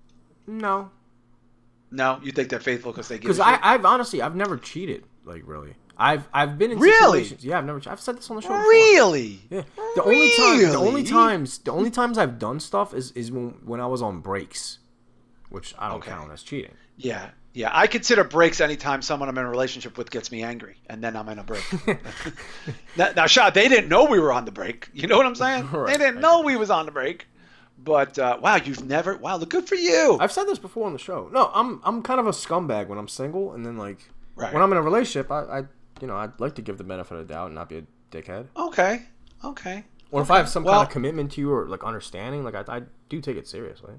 No, No, you think they're faithful because they give. because a I shit? I've honestly I've never cheated, like really. I've I've been in Really? situations. Yeah, I've never. I've said this on the show. before. Really? Yeah. The only time the only Really? times the only times I've done stuff is is when when I was on breaks, which I don't Okay. count as cheating. Yeah, yeah. I consider breaks anytime someone I'm in a relationship with gets me angry, and then I'm in a break. now, now, Shad, they didn't know we were on the break. You know what I'm saying? Right. They didn't know we was on the break. But uh, wow, you've never. Wow, look good for you. I've said this before on the show. No, I'm I'm kind of a scumbag when I'm single, and then like Right. when I'm in a relationship, I, I you know I'd like to give the benefit of the doubt and not be a dickhead. Okay. Okay. Or if I have some Well- kind of commitment to you or like understanding, like I, I do take it seriously.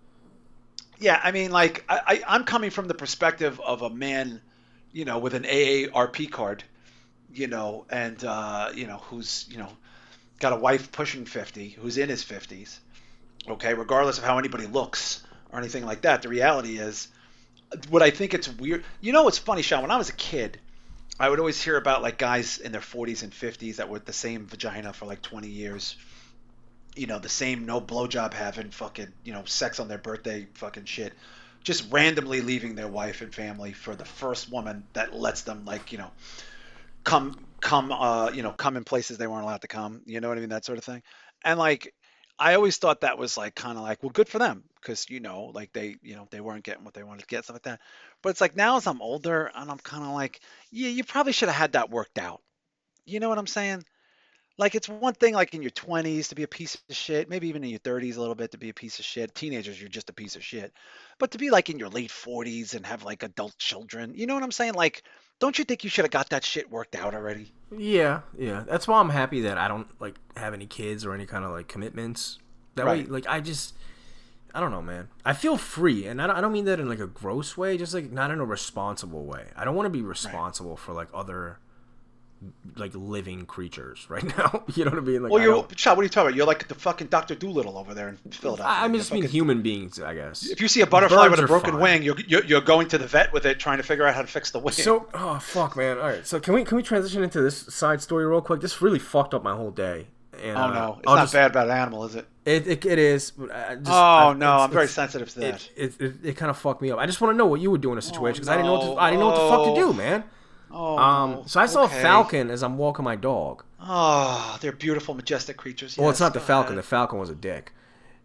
Yeah, I mean, like I, I, I'm coming from the perspective of a man, you know, with an A A R P card, you know, and uh, you know, who's you know, got a wife pushing fifty, who's in his fifties. Okay, regardless of how anybody looks or anything like that, the reality is, what I think it's weird. You know, what's funny, Sean? When I was a kid, I would always hear about like guys in their forties and fifties that were with the same vagina for like twenty years. You know, the same no blowjob having fucking, you know, sex on their birthday fucking shit. Just randomly leaving their wife and family for the first woman that lets them like, you know, come come uh, you know, come in places they weren't allowed to come. You know what I mean? That sort of thing. And like I always thought that was like kind of like, well, good for them because, you know, like they, you know, they weren't getting what they wanted to get, stuff like that. But it's like now as I'm older and I'm kind of like, yeah, you probably should have had that worked out. You know what I'm saying? Like it's one thing like in your twenties to be a piece of shit, maybe even in your thirties a little bit to be a piece of shit. Teenagers, you're just a piece of shit. But to be like in your late forties and have like adult children, you know what I'm saying? Like, don't you think you should have got that shit worked out already? Yeah, yeah. That's why I'm happy that I don't like have any kids or any kind of like commitments. That Right. way, like I just, I don't know, man. I feel free, and I don't, I don't mean that in like a gross way, just like not in a responsible way. I don't want to be responsible for like other like living creatures right now. You know what I mean? Like, Well, I you're, don't- Chad, what are you talking about? You're like the fucking Doctor Doolittle over there in Philadelphia. I, I You're just mean fucking- human beings, I guess. If you see a butterfly Birds with a are broken fine. wing, you're, you're you're going to the vet with it, trying to figure out how to fix the wing. So, oh fuck, man. All right, so can we can we transition into this side story real quick? This really fucked up my whole day. And, oh uh, no, it's I'll not just- bad about an animal, is it? It, it it is. But I just, Oh I, no, it's- I'm very it's- sensitive to that. It it, it, it kind of fucked me up. I just want to know what you would do in a situation because I didn't know what no. to, I didn't know what the fuck to Oh. do, man. oh, Um, no. so I saw Okay. a falcon as I'm walking my dog. Oh, they're beautiful, majestic creatures. Well, it's Yes, not the go falcon. ahead. The falcon was a dick.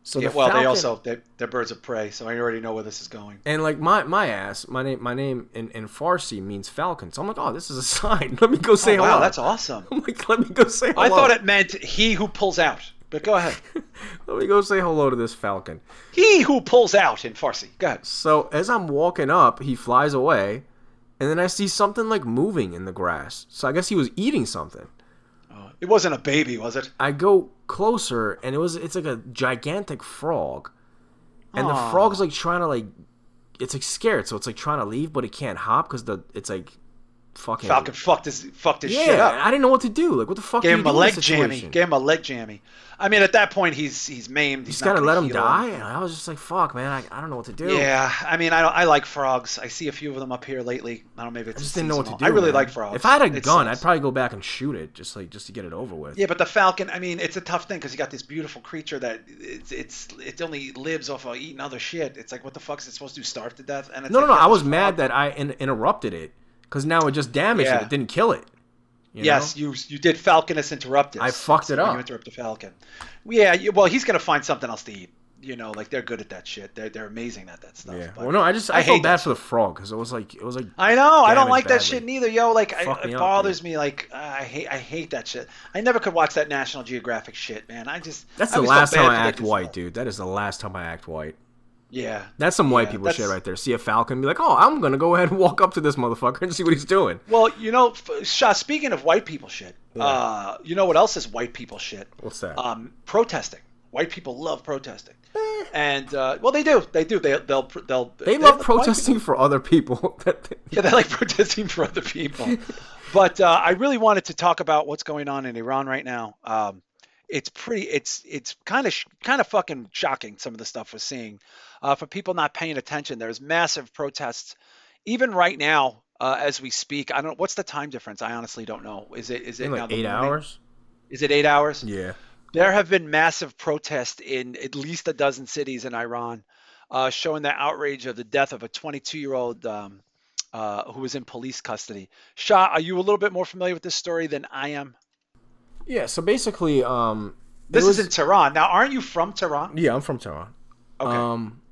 So yeah, the well, falcon, they also they're, they're birds of prey, so I already know where this is going. and like my my ass, my name my name in, in Farsi means falcon. So I'm like, oh, this is a sign. Let me go say Oh, hello. wow, that's awesome. I'm like, let me go say hello. I thought it meant he who pulls out, but go ahead. Let me go say hello to this falcon. He who pulls out in Farsi. Go ahead. So as I'm walking up, he flies away, and then I see something like moving in the grass. So I guess he was eating something. Oh, it wasn't a baby, was it? I go closer, and it was it's like a gigantic frog, and the Aw. frog's like trying to like, it's like scared, so it's like trying to leave, but it can't hop because the it's like fucking Falcon fucked his fucked his yeah, shit up. I didn't know what to do. Like, what the fuck? Gave do you him do a in leg this jammy. situation? Gave him a leg jammy. I mean, at that point, he's he's maimed. You He's just gotta not let gonna him heal. die. And I was just like, fuck, man, I, I don't know what to do. Yeah, I mean, I don't, I like frogs. I see a few of them up here lately. I don't know, maybe I it's just didn't know what to do. seasonal. I really man. like frogs. If I had a It gun, sucks. I'd probably go back and shoot it, just like just to get it over with. Yeah, but the falcon. I mean, it's a tough thing because you got this beautiful creature that it's it's it only lives off of eating other shit. It's like, what the fuck is it supposed to do? Starve to death? And it's No, like, no, no. yeah, I was this mad frog- that I in- interrupted it because now it just damaged Yeah. it. It didn't kill it. You Yes, know? you you did Falconus Interruptus. I fucked it when up. You interrupt the falcon. Yeah, you, well, he's gonna find something else to eat. You know, like they're good at that shit. They're they're amazing at that stuff. Yeah. but- Well, no, I just I, I felt hate bad that for the frog because it was like it was like I know. I don't damaged like that badly. shit neither, yo. Like, I, Fucked it me up, bothers me. Like, uh, I hate, I hate that shit. I never could watch that National Geographic shit, man. I just. That's I the always felt last bad time for I the act Disney. white, dude. That is the last time I act white. Yeah. That's some white Yeah, people that's- shit right there. See a falcon, and be like, oh, I'm gonna go ahead and walk up to this motherfucker and see what he's doing. Well, you know, f- Sha, speaking of white people shit, Yeah. uh, you know what else is white people shit? What's that? Um, protesting. White people love protesting, and uh, well, they do. They do. They they'll they'll. they love white protesting people- for other people. Yeah, they like protesting for other people. But uh, I really wanted to talk about what's going on in Iran right now. Um, it's pretty. It's it's kind of sh- kind of fucking shocking. Some of the stuff we're seeing. Uh, for people not paying attention, there's massive protests, even right now uh, as we speak. I don't. What's the time difference? I honestly don't know. Is it is it In now like the eight morning? hours. Is it eight hours? Yeah. There have been massive protests in at least a dozen cities in Iran, uh, showing the outrage of the death of a twenty-two-year-old um, uh, who was in police custody. Shah, are you a little bit more familiar with this story than I am? Yeah. So basically, um, This it was, is in Tehran. Now, aren't you from Tehran? Yeah, I'm from Tehran. Okay. Um,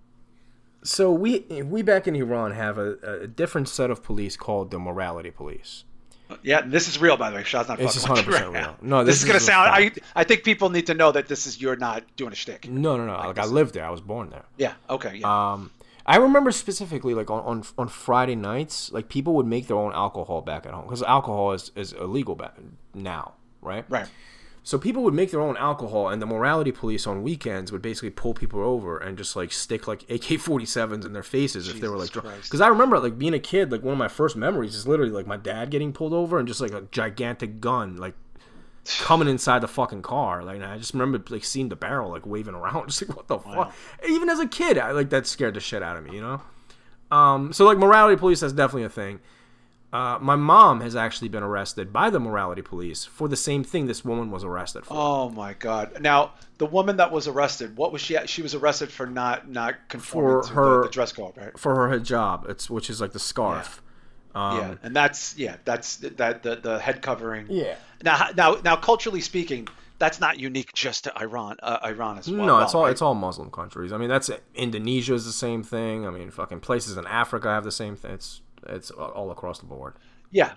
so we we back in Iran have a, a different set of police called the morality police. Yeah, this is real, by the way. Shah's not This is fucking with you one hundred percent right real. now. No, this, this is gonna is a sound. I fact. I think people need to know that this is you're not doing a shtick. No, no, no. Like I lived there. I was born there. Yeah. Okay. Yeah. Um, I remember specifically like on, on on Friday nights, like people would make their own alcohol back at home because alcohol is, is illegal back now, right? right. So people would make their own alcohol, and the morality police on weekends would basically pull people over and just like stick like A K forty-sevens in their faces if they were like Jesus drunk. Christ. Because I remember like being a kid, like one of my first memories is literally like my dad getting pulled over and just like a gigantic gun like coming inside the fucking car. Like I just remember like seeing the barrel like waving around, just like what the Wow. fuck. Even as a kid, I like that scared the shit out of me, you know. Um, so like morality police, that's definitely a thing. Uh, my mom has actually been arrested by the morality police for the same thing this woman was arrested for. Oh my God! Now the woman that was arrested, what was she? She was arrested for not not conforming For to her- the, the dress code, right? For her hijab, it's which is like the scarf. Um, yeah, and that's yeah, that's that the the head covering. yeah. Now now now culturally speaking, that's not unique just to Iran. Uh, Iran as well. No, it's all right? it's all Muslim countries. I mean, that's Indonesia is the same thing. I mean, fucking places in Africa have the same thing. It's it's all across the board. Yeah,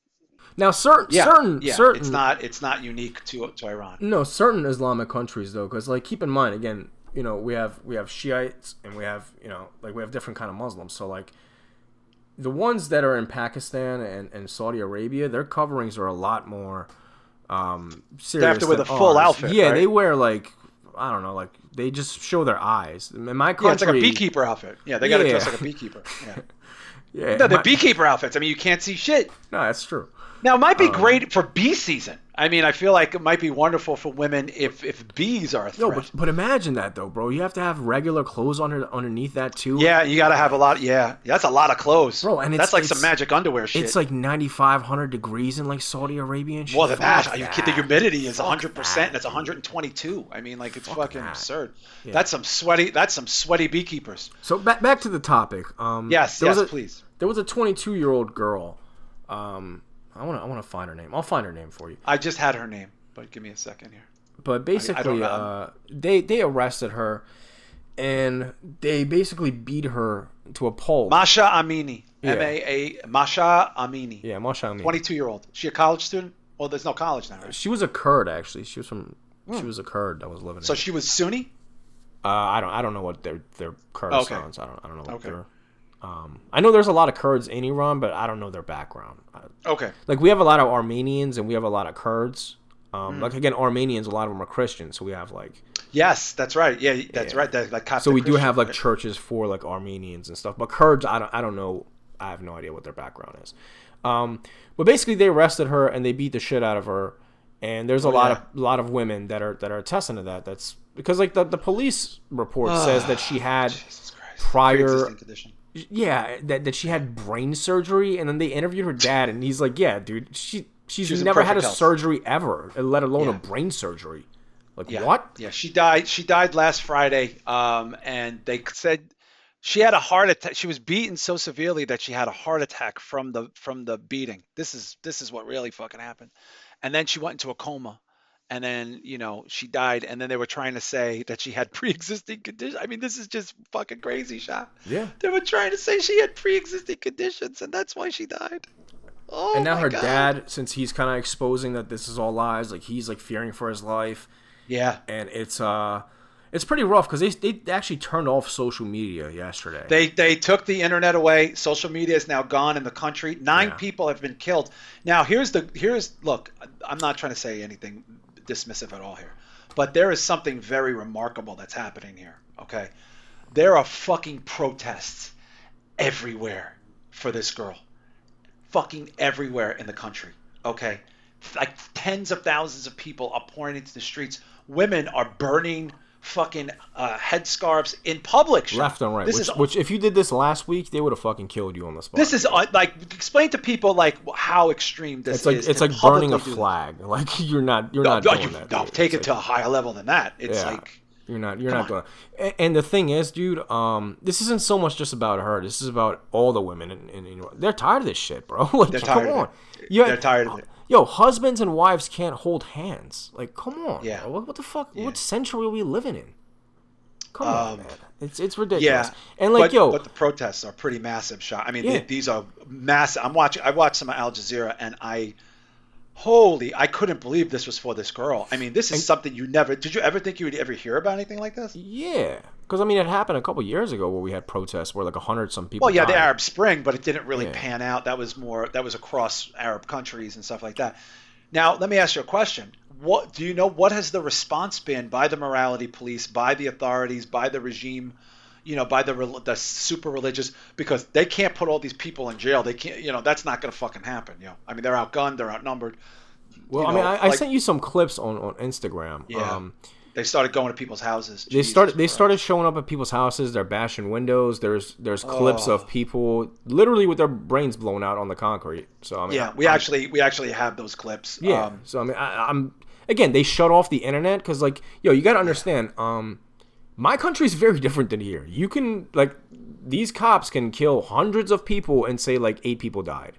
Now, certain yeah, certain yeah. certain It's not it's not unique to to Iran. no certain Islamic countries though, because like keep in mind again, you know we have we have Shiites and we have you know like we have different kind of Muslims. So like the ones that are in Pakistan and, and Saudi Arabia, their coverings are a lot more um, serious. They have to wear than the full ours. outfit, Yeah, right? they wear like I don't know, like they just show their eyes. In my country, Yeah, it's like a beekeeper outfit. Yeah, they got to Yeah. dress like a beekeeper. Yeah, Yeah, no, the my- beekeeper outfits. I mean, you can't see shit. No, that's true. Now, it might be Um, great for bee season. I mean, I feel like it might be wonderful for women if, if bees are a threat. No, but but imagine that though, bro. You have to have regular clothes under underneath that too. yeah, you got to have a lot. Yeah, that's a lot of clothes. Bro, and it's- that's like it's- some magic underwear shit. It's like ninety-five hundred degrees in like Saudi Arabia and shit. more than that. Fuck Are you that. kidding? The humidity is Fuck one hundred percent and that, it's one hundred twenty-two. I mean, like it's Fuck fucking that. absurd. Yeah. That's some sweaty. That's some sweaty beekeepers. So back back to the topic. Um, Yes, there yes, was a, please. There was a twenty-two year old girl. Um, I want to I want to find her name. I'll find her name for you. I just had her name, but give me a second here. But basically, I, I uh, they they arrested her, and they basically beat her to a pulp. Masha Amini. Yeah. M A A Masha Amini. Yeah, Masha Amini. twenty-two year old. She a college student? Well, there's no college now, right? She was a Kurd, actually. She was from. Hmm. She was a Kurd that was living. So in. she was Sunni? Uh, I don't. I don't know what their their Kurdistan. Okay. So I don't. I don't know what Okay. their. Um, I know there's a lot of Kurds in Iran, but I don't know their background. Okay. Like we have a lot of Armenians and we have a lot of Kurds. Um, Mm. Like again, Armenians, a lot of them are Christians, so we have like. Yes, that's right. Yeah, that's Yeah. right. That, like Coptic So we do Christian, have like right? churches for like Armenians and stuff, but Kurds, I don't. I don't know. I have no idea what their background is. Um, but basically, they arrested her and they beat the shit out of her. And there's a Oh, lot yeah. of lot of women that are that are attesting to that. That's because like the, the police report says that she had Jesus Christ. prior Pre-existing condition. yeah that, that she had brain surgery, and then they interviewed her dad and he's like, yeah, dude, she she's She was in never had a perfect health. surgery ever, let alone a Yeah. brain surgery. Like Yeah. what? Yeah, she died. She died last Friday. Um, and they said she had a heart attack. She was beaten so severely that she had a heart attack from the from the beating. This is this is what really fucking happened. And then she went into a coma. And then, you know, she died. And then they were trying to say that she had pre-existing conditions. I mean, this is just fucking crazy, Sha. Yeah. They were trying to say she had pre-existing conditions, and that's why she died. Oh, And now my her God. dad, since he's kind of exposing that this is all lies, like he's like fearing for his life. Yeah. And it's uh, it's pretty rough because they they actually turned off social media yesterday. They they took the internet away. Social media is now gone in the country. Nine Yeah. people have been killed. Now here's the here's look. I'm not trying to say anything dismissive at all here, but there is something very remarkable that's happening here. Okay, there are fucking protests everywhere for this girl. Fucking everywhere in the country. Okay, like tens of thousands of people are pouring into the streets. Women are burning fucking uh, headscarves in public. Sean. Left and right. This Which, is which, if you did this last week, they would have fucking killed you on the spot. this is uh, like explain to people like how extreme this It's like is. it's to like burning a publicly do flag. Like you're not you're this. not No, doing you, that. no, dude. take It's it like, to a higher level than that. It's yeah, like you're not you're come not doing. And, and the thing is, dude, um, this isn't so much just about her. This is about all the women, and, and you know, they're tired of this shit, bro. Like, they're come tired on. of it. Yeah, They're tired of it. Yo, husbands and wives can't hold hands. Like, come on. Yeah. Bro. What, what the fuck? Yeah. What century are we living in? Come Um, on, man. It's it's ridiculous. Yeah, And like, but, yo, but the protests are pretty massive. Shot. I mean, Yeah. they, these are massive. I'm watching. I watched some of Al Jazeera, and I, holy, I couldn't believe this was for this girl. I mean, this is And- something you never. Did you ever think you would ever hear about anything like this? yeah, because I mean, it happened a couple years ago where we had protests where like a hundred some people. Well, yeah, the died. Arab Spring, but it didn't really Yeah. pan out. That was more. That was across Arab countries and stuff like that. Now, let me ask you a question. What do you know? What has the response been by the morality police, by the authorities, by the regime? You know, by the rel- the super religious, because they can't put all these people in jail. They can't. You know, that's not going to fucking happen. You know, I mean, they're outgunned, they're outnumbered. Well, you I mean, know, I, I like- sent you some clips on, on Instagram. Yeah. Um, They started going to people's houses. they Jesus started they Christ. started showing up at people's houses. They're bashing windows. There's there's clips Oh. of people literally with their brains blown out on the concrete. So I mean, Yeah, I- we I'm- actually we actually have those clips. yeah. Um, so I mean, I, I'm again they shut off the internet because like yo, you got to understand. Um, my country is very different than here. You can like these cops can kill hundreds of people and say like eight people died.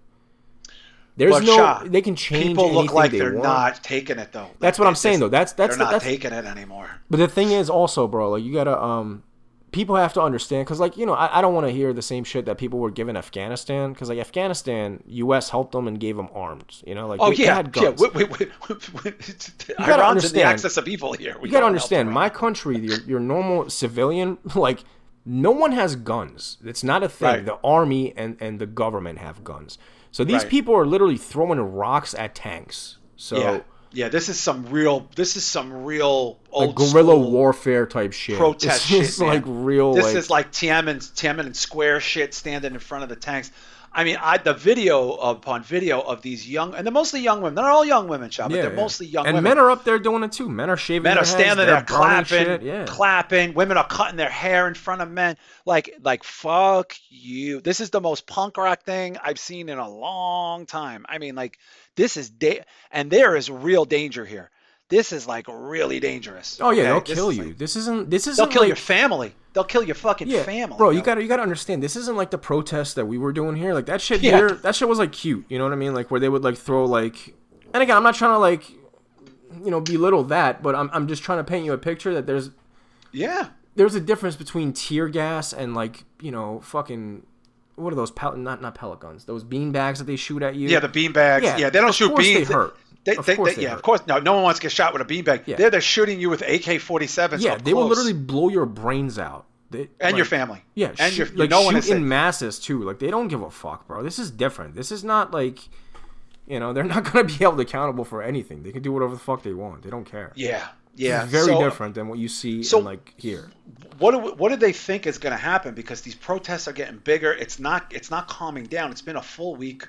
There's but no Shah, they can change. people look anything like they they're want. not taking it though. That's Like, what I'm they- saying though. That's that's they're the, not that's taking it anymore. But the thing is also, bro, like you gotta, um, people have to understand, cause like you know, I, I don't want to hear the same shit that people were giving Afghanistan, cause like Afghanistan, U S helped them and gave them arms, you know, like Oh they, they yeah, had yeah. guns. We, we, we, we, gotta Iran's in the understand- axis of evil here. We you gotta don't help understand, Iran. my country, your your normal civilian, like no one has guns. It's not a thing. Right. The army and and the government have guns. So these Right. people are literally throwing rocks at tanks. So. Yeah, yeah. This is some real. This is some real Like old guerrilla school warfare type shit. protest It's shit. just man. like real. This like, is like Tiananmen, Tiananmen Square shit, standing in front of the tanks. I mean, I the video upon video of these young, and they're mostly young women. They're all young women, Shah, but Yeah, they're yeah. mostly young and women. men are up there doing it too. Men are shaving. Men their are standing heads, there they're burning clapping, shit, yeah. clapping. Women are cutting their hair in front of men. Like, like fuck you. This is the most punk rock thing I've seen in a long time. I mean, like, this is da- and there is real danger here. This is like really dangerous. Oh yeah, okay? they'll This kill is you. like- this isn't. This isn't. they'll kill like, your family. They'll kill your fucking yeah, family. bro. You know? gotta, you gotta understand. This isn't like the protests that we were doing here. Like that shit Yeah. here. That shit was like cute. You know what I mean? Like where they would like throw like. And again, I'm not trying to like you know, belittle that, but I'm I'm just trying to paint you a picture that there's Yeah. there's a difference between tear gas and like, you know, fucking what are those pel- not not pellet guns? Those bean bags that they shoot at you. Yeah, the bean bags. Yeah, Yeah, they don't of shoot course beans. they hurt. They, Of they, course they, they yeah, hurt. of course. No, no one wants to get shot with a beanbag. Yeah. They're they're shooting you with A K forty-sevens. Yeah, up they will close. literally blow your brains out. They, And like, your family. Yeah, and shoot, your like no one shoot is safe. in masses too. Like they don't give a fuck, bro. This is different. This is not like, you know, they're not gonna be held accountable for anything. They can do whatever the fuck they want. They don't care. Yeah, yeah. It's very so, different than what you see so- in like here. What do what do they think is going to happen? Because these protests are getting bigger. It's not it's not calming down. It's been a full week,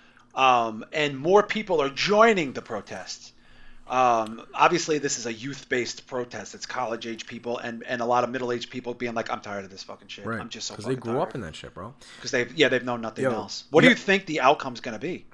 um, and more people are joining the protests. Um, obviously, this is a youth-based protest. It's college-age people and, and a lot of middle-aged people being like, "I'm tired of this fucking shit. I'm just so because fucking they grew tired." up in that shit, bro. Because they've yeah they've known nothing Yo, else. What do yeah. you think the outcome's going to be?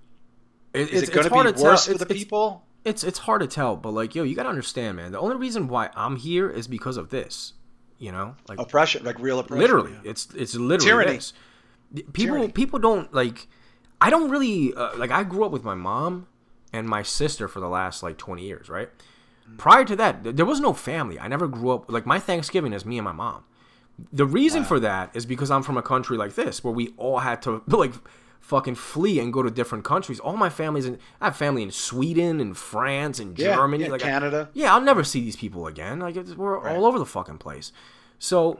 It, Is it's, it going it's to hard be to worse tell. for the It's- it's- people? It's it's hard to tell, but like, yo, you gotta understand, man. The only reason why I'm here is because of this. You know, like Oppression, like real oppression. literally, yeah. it's it's literally Tyranny. this. People Tyranny. people don't like. I don't really uh, like. I grew up with my mom and my sister for the last like twenty years, right? Prior to that, th- there was no family. I never grew up like my Thanksgiving is me and my mom. The reason Wow. for that is because I'm from a country like this where we all had to like fucking flee and go to different countries. All my family's in. I have family in Sweden and France and Yeah, Germany, yeah, like I- Canada. yeah, I'll never see these people again. Like it's, we're Right. all over the fucking place. So,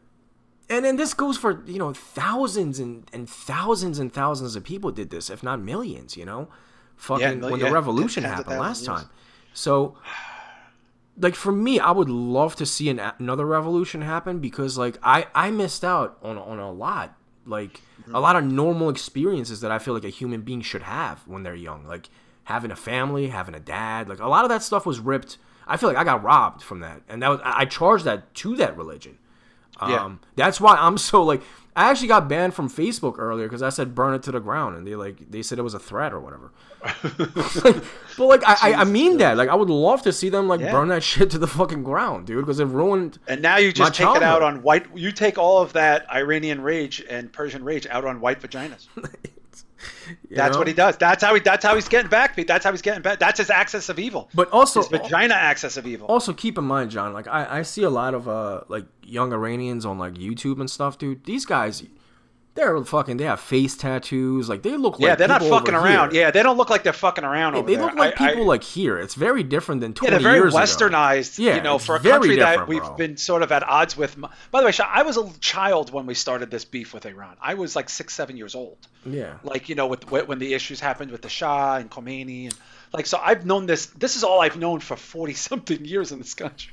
and then this goes for you know thousands and, and thousands and thousands of people did this, if not millions. You know, fucking mil- when yeah, the revolution tens of happened last thousands, yes. time. So, like for me, I would love to see an, another revolution happen because like I I missed out on on a lot. Like Mm-hmm. a lot of normal experiences that I feel like a human being should have when they're young, like having a family, having a dad. Like a lot of that stuff was ripped. I feel like I got robbed from that, and that was I I charged that to that religion. Um, Yeah. That's why I'm so like I actually got banned from Facebook earlier because I said burn it to the ground, and they like they said it was a threat or whatever. But like I, I I mean that like I would love to see them like Yeah. burn that shit to the fucking ground, dude, because it ruined. And now you just my take it out childhood. on white. You take all of that Iranian rage and Persian rage out on white vaginas. You That's know? what he does. That's how he. That's how he's getting back. Pete. That's how he's getting back. That's his axis of evil. But also, His vagina axis of evil. also keep in mind, John. Like I, I see a lot of uh like young Iranians on like YouTube and stuff, dude. These guys, they're fucking. They have face tattoos. Like they look like yeah, they're not people fucking over around. here. Yeah, they don't look like they're fucking around They, over they there. look like I- people I- like here. It's very different than Yeah, twenty they're very years ago. westernized. Yeah, you know, it's for a very country that different, we've bro. been sort of at odds with. By the way, Sha, I was a child when we started this beef with Iran. I was like six, seven years old. Yeah. Like you know, with when the issues happened with the Shah and Khomeini, and like so, I've known this. This is all I've known for forty something years in this country.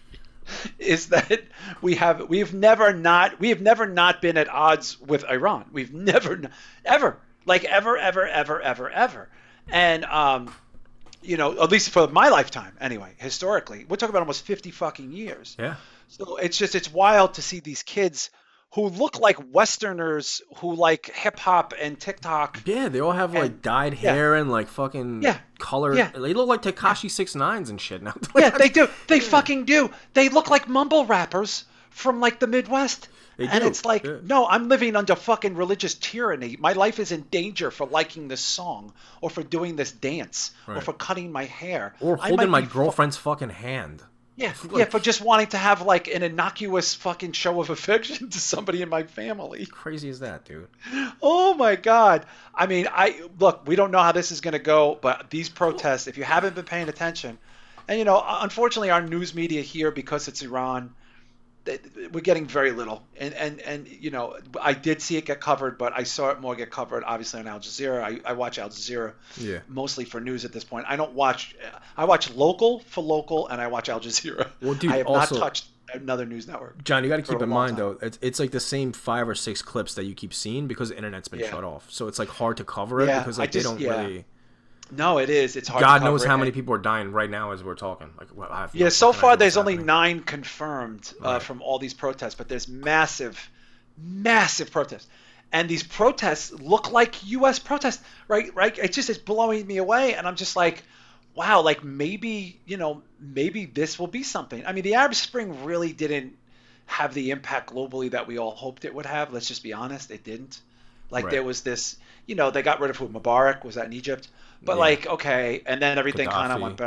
Is that we have we've never not we have never not been at odds with Iran. We've never ever like ever ever ever ever ever, and um, you know, at least for my lifetime anyway. Historically, we're talking about almost fifty fucking years. Yeah. So it's just it's wild to see these kids who look like Westerners who like hip hop and TikTok. Yeah, they all have like And- dyed yeah. hair and like fucking Yeah. color. Yeah. They look like Tekashi six nines and shit now. Yeah, they do. They fucking do. They look like mumble rappers from like the Midwest. They And do, it's like, yeah. no, I'm living under fucking religious tyranny. My life is in danger for liking this song or for doing this dance or Right. for cutting my hair. Or I holding might my be fu- girlfriend's fucking hand. Yeah, yeah, for just wanting to have like an innocuous fucking show of affection to somebody in my family. Crazy as that, dude. Oh my God. I mean, I look, we don't know how this is going to go, but these protests, if you haven't been paying attention, and you know, unfortunately our news media here, because it's Iran, they- we're getting very little. And, and, and, you know, I did see it get covered, but I saw it more get covered, obviously, on Al Jazeera. I, I watch Al Jazeera Yeah. mostly for news at this point. I don't watch, I watch local for local, and I watch Al Jazeera. Well, dude, I have also- not touched another news network. John, you got to For keep a in long mind time. though, it's it's like the same five or six clips that you keep seeing because the internet's been Yeah. shut off. So it's like hard to cover it Yeah, because I like they just- don't yeah. really. No, it is. It's hard God to cover knows it, how and- many people are dying right now as we're talking. Like, well, I have no Yeah, so fucking far idea there's what's only happening. nine confirmed uh, Right. from all these protests, but there's massive, massive protests, and these protests look like U S protests, right? Right? It just is blowing me away, and I'm just like, wow, like maybe you know, maybe this will be something. I mean, the Arab Spring really didn't have the impact globally that we all hoped it would have. Let's just be honest, it didn't. Like Right. there was this, you know, they got rid of who? Mubarak, was that in Egypt? But Yeah. like, okay, and then everything kind of Gaddafi. went back.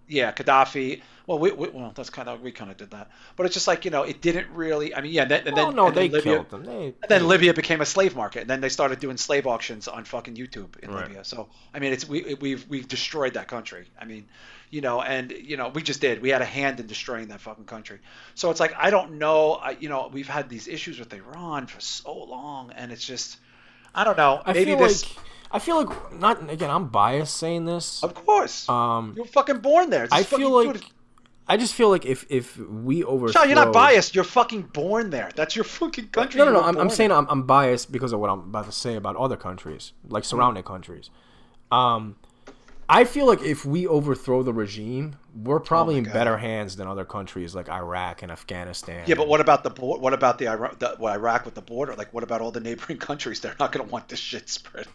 Yeah, Gaddafi. Well, we, we well that's kind of we kind of did that, but it's just like you know it didn't really. I mean, yeah, and then, and Well, then no, and they then Libya, killed them. They, and then they- Libya became a slave market, and then they started doing slave auctions on fucking YouTube in Right. Libya. So I mean, it's we we've we've destroyed that country. I mean, you know, and you know we just did. We had a hand in destroying that fucking country. So it's like I don't know. I you know we've had these issues with Iran for so long, and it's just I don't know. I Maybe feel this. like I feel like not again. I'm biased saying this. Of course. Um, You're fucking born there. Just I fucking feel do like it. I just feel like if if we overthrow. Sean, you're not biased. You're fucking born there. That's your fucking country. No, no, You no. were I'm, I'm born saying in. I'm, I'm biased because of what I'm about to say about other countries, like surrounding countries. Um, I feel like if we overthrow the regime, we're probably Oh my in God. better hands than other countries like Iraq and Afghanistan. Yeah, but what about the bo- what about the Iraq, the what, Iraq with the border? Like, what about all the neighboring countries? They're not going to want this shit spreading.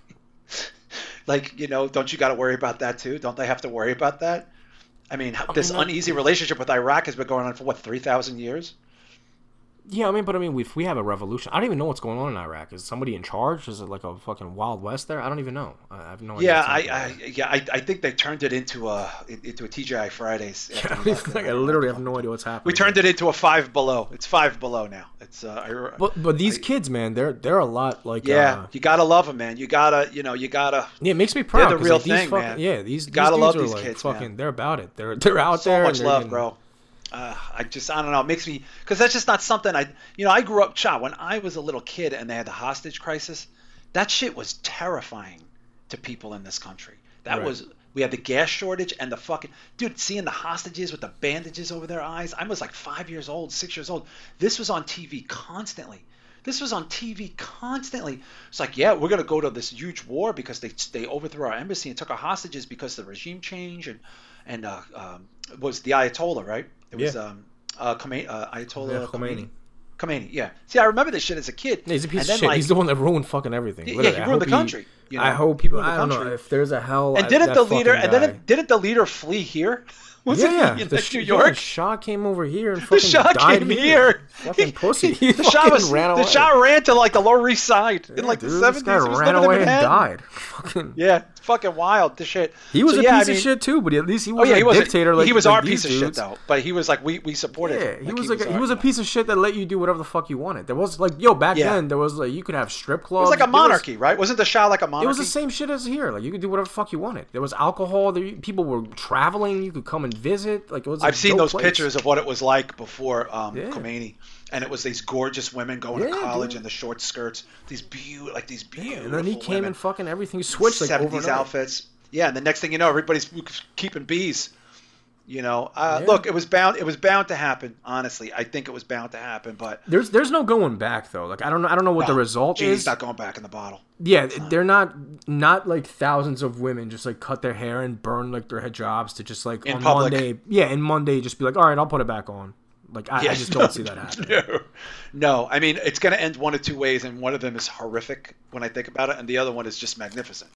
Like, you know, don't you got to worry about that too? Don't they have to worry about that? I mean, how- this mean, that- uneasy relationship with Iraq has been going on for what three thousand years? Yeah, I mean, but I mean, if we have a revolution, I don't even know what's going on in Iraq. Is somebody in charge? Is it like a fucking Wild West there? I don't even know. I I have no idea. Yeah, what's I, happening. I yeah, I, I think they turned it into a into a T G I Fridays. after I, we left like, I there. literally have no idea what's happening. We turned it into a five below. It's five below now. It's uh, I, But but these kids, man, they're they're a lot like yeah, uh, you gotta love them, man. You gotta, you know, you gotta. yeah, it makes me proud. the 'cause, real like, these thing, fucking, man. Yeah, these, You gotta these love dudes are these like kids, fucking. man. They're about it. They're they're out So there. much and they're love, getting- bro. Uh, I just, I don't know. It makes me, because that's just not something I, you know, I grew up, Cha, when I was a little kid and they had the hostage crisis, that shit was terrifying to people in this country. That Right. was, we had the gas shortage and the fucking, dude, seeing the hostages with the bandages over their eyes. I was like five years old, six years old. This was on T V constantly. This was on T V constantly. It's like, yeah, we're going to go to this huge war because they they overthrew our embassy and took our hostages because of the regime change and, and uh, um, it was the Ayatollah, right? It was Yeah. um, uh, Khomeini, uh, Ayatollah Yeah, Khomeini. Khomeini. Khomeini, yeah. See, I remember this shit as a kid. Yeah, he's a piece and of then, shit. like, He's the one that ruined fucking everything. Yeah, Literally. he I ruined the hope country, you know? I hope He people. ruined the I don't know country. if there's a hell. And I- didn't that the leader? fucking And guy- didn't didn't the leader flee here? Was Yeah, it yeah. he in The, like, sh- New yeah, York? the Shah came over here and The fucking Shah died came here. Fucking pussy. He the Shah fucking was ran away. the Shah ran to like the Lower East Side in Yeah, like dude, the this seventies. guy He was ran living in away and Manhattan. died. Fucking. Yeah, it's fucking wild. This shit. He was So, a yeah, piece I mean, of shit too, but at least he Oh was yeah, a he was dictator. Like he was like our these piece of shit dudes. though. But he was like we we supported Yeah, him. he Like, was like a, he our- was a you know. piece of shit that let you do whatever the fuck you wanted. There was like yo back Yeah. then there was like you could have strip It clubs. was like a There was- monarchy, right? Wasn't the Shah like a monarchy? It was the same shit as here. Like you could do whatever the fuck you wanted. There was alcohol. There, people were traveling. You could come and visit. Like it was. a I've seen dope those place. pictures of what it was like before um, Yeah. Khomeini, and it was these gorgeous women going to Yeah, college dude. in the short skirts, these beautiful, like these Yeah, beautiful and then he came women. and fucking everything switched like seventies overnight. outfits. Yeah, and the next thing you know, everybody's keeping bees. You know, uh, Yeah. look, it was bound. It was bound to happen. Honestly, I think it was bound to happen. But There's there's no going back though. Like I don't know I don't know what the no, result Genie's is. not going back in the bottle. Yeah, they're not not like thousands of women just like cut their hair and burn like their hijabs to just like In on public. Monday. Yeah, and Monday just be like, all right, I'll put it back on. Like I, I Yes, just no, don't see that happening. No, no. I mean, it's going to end one of two ways, and one of them is horrific when I think about it, and the other one is just magnificent.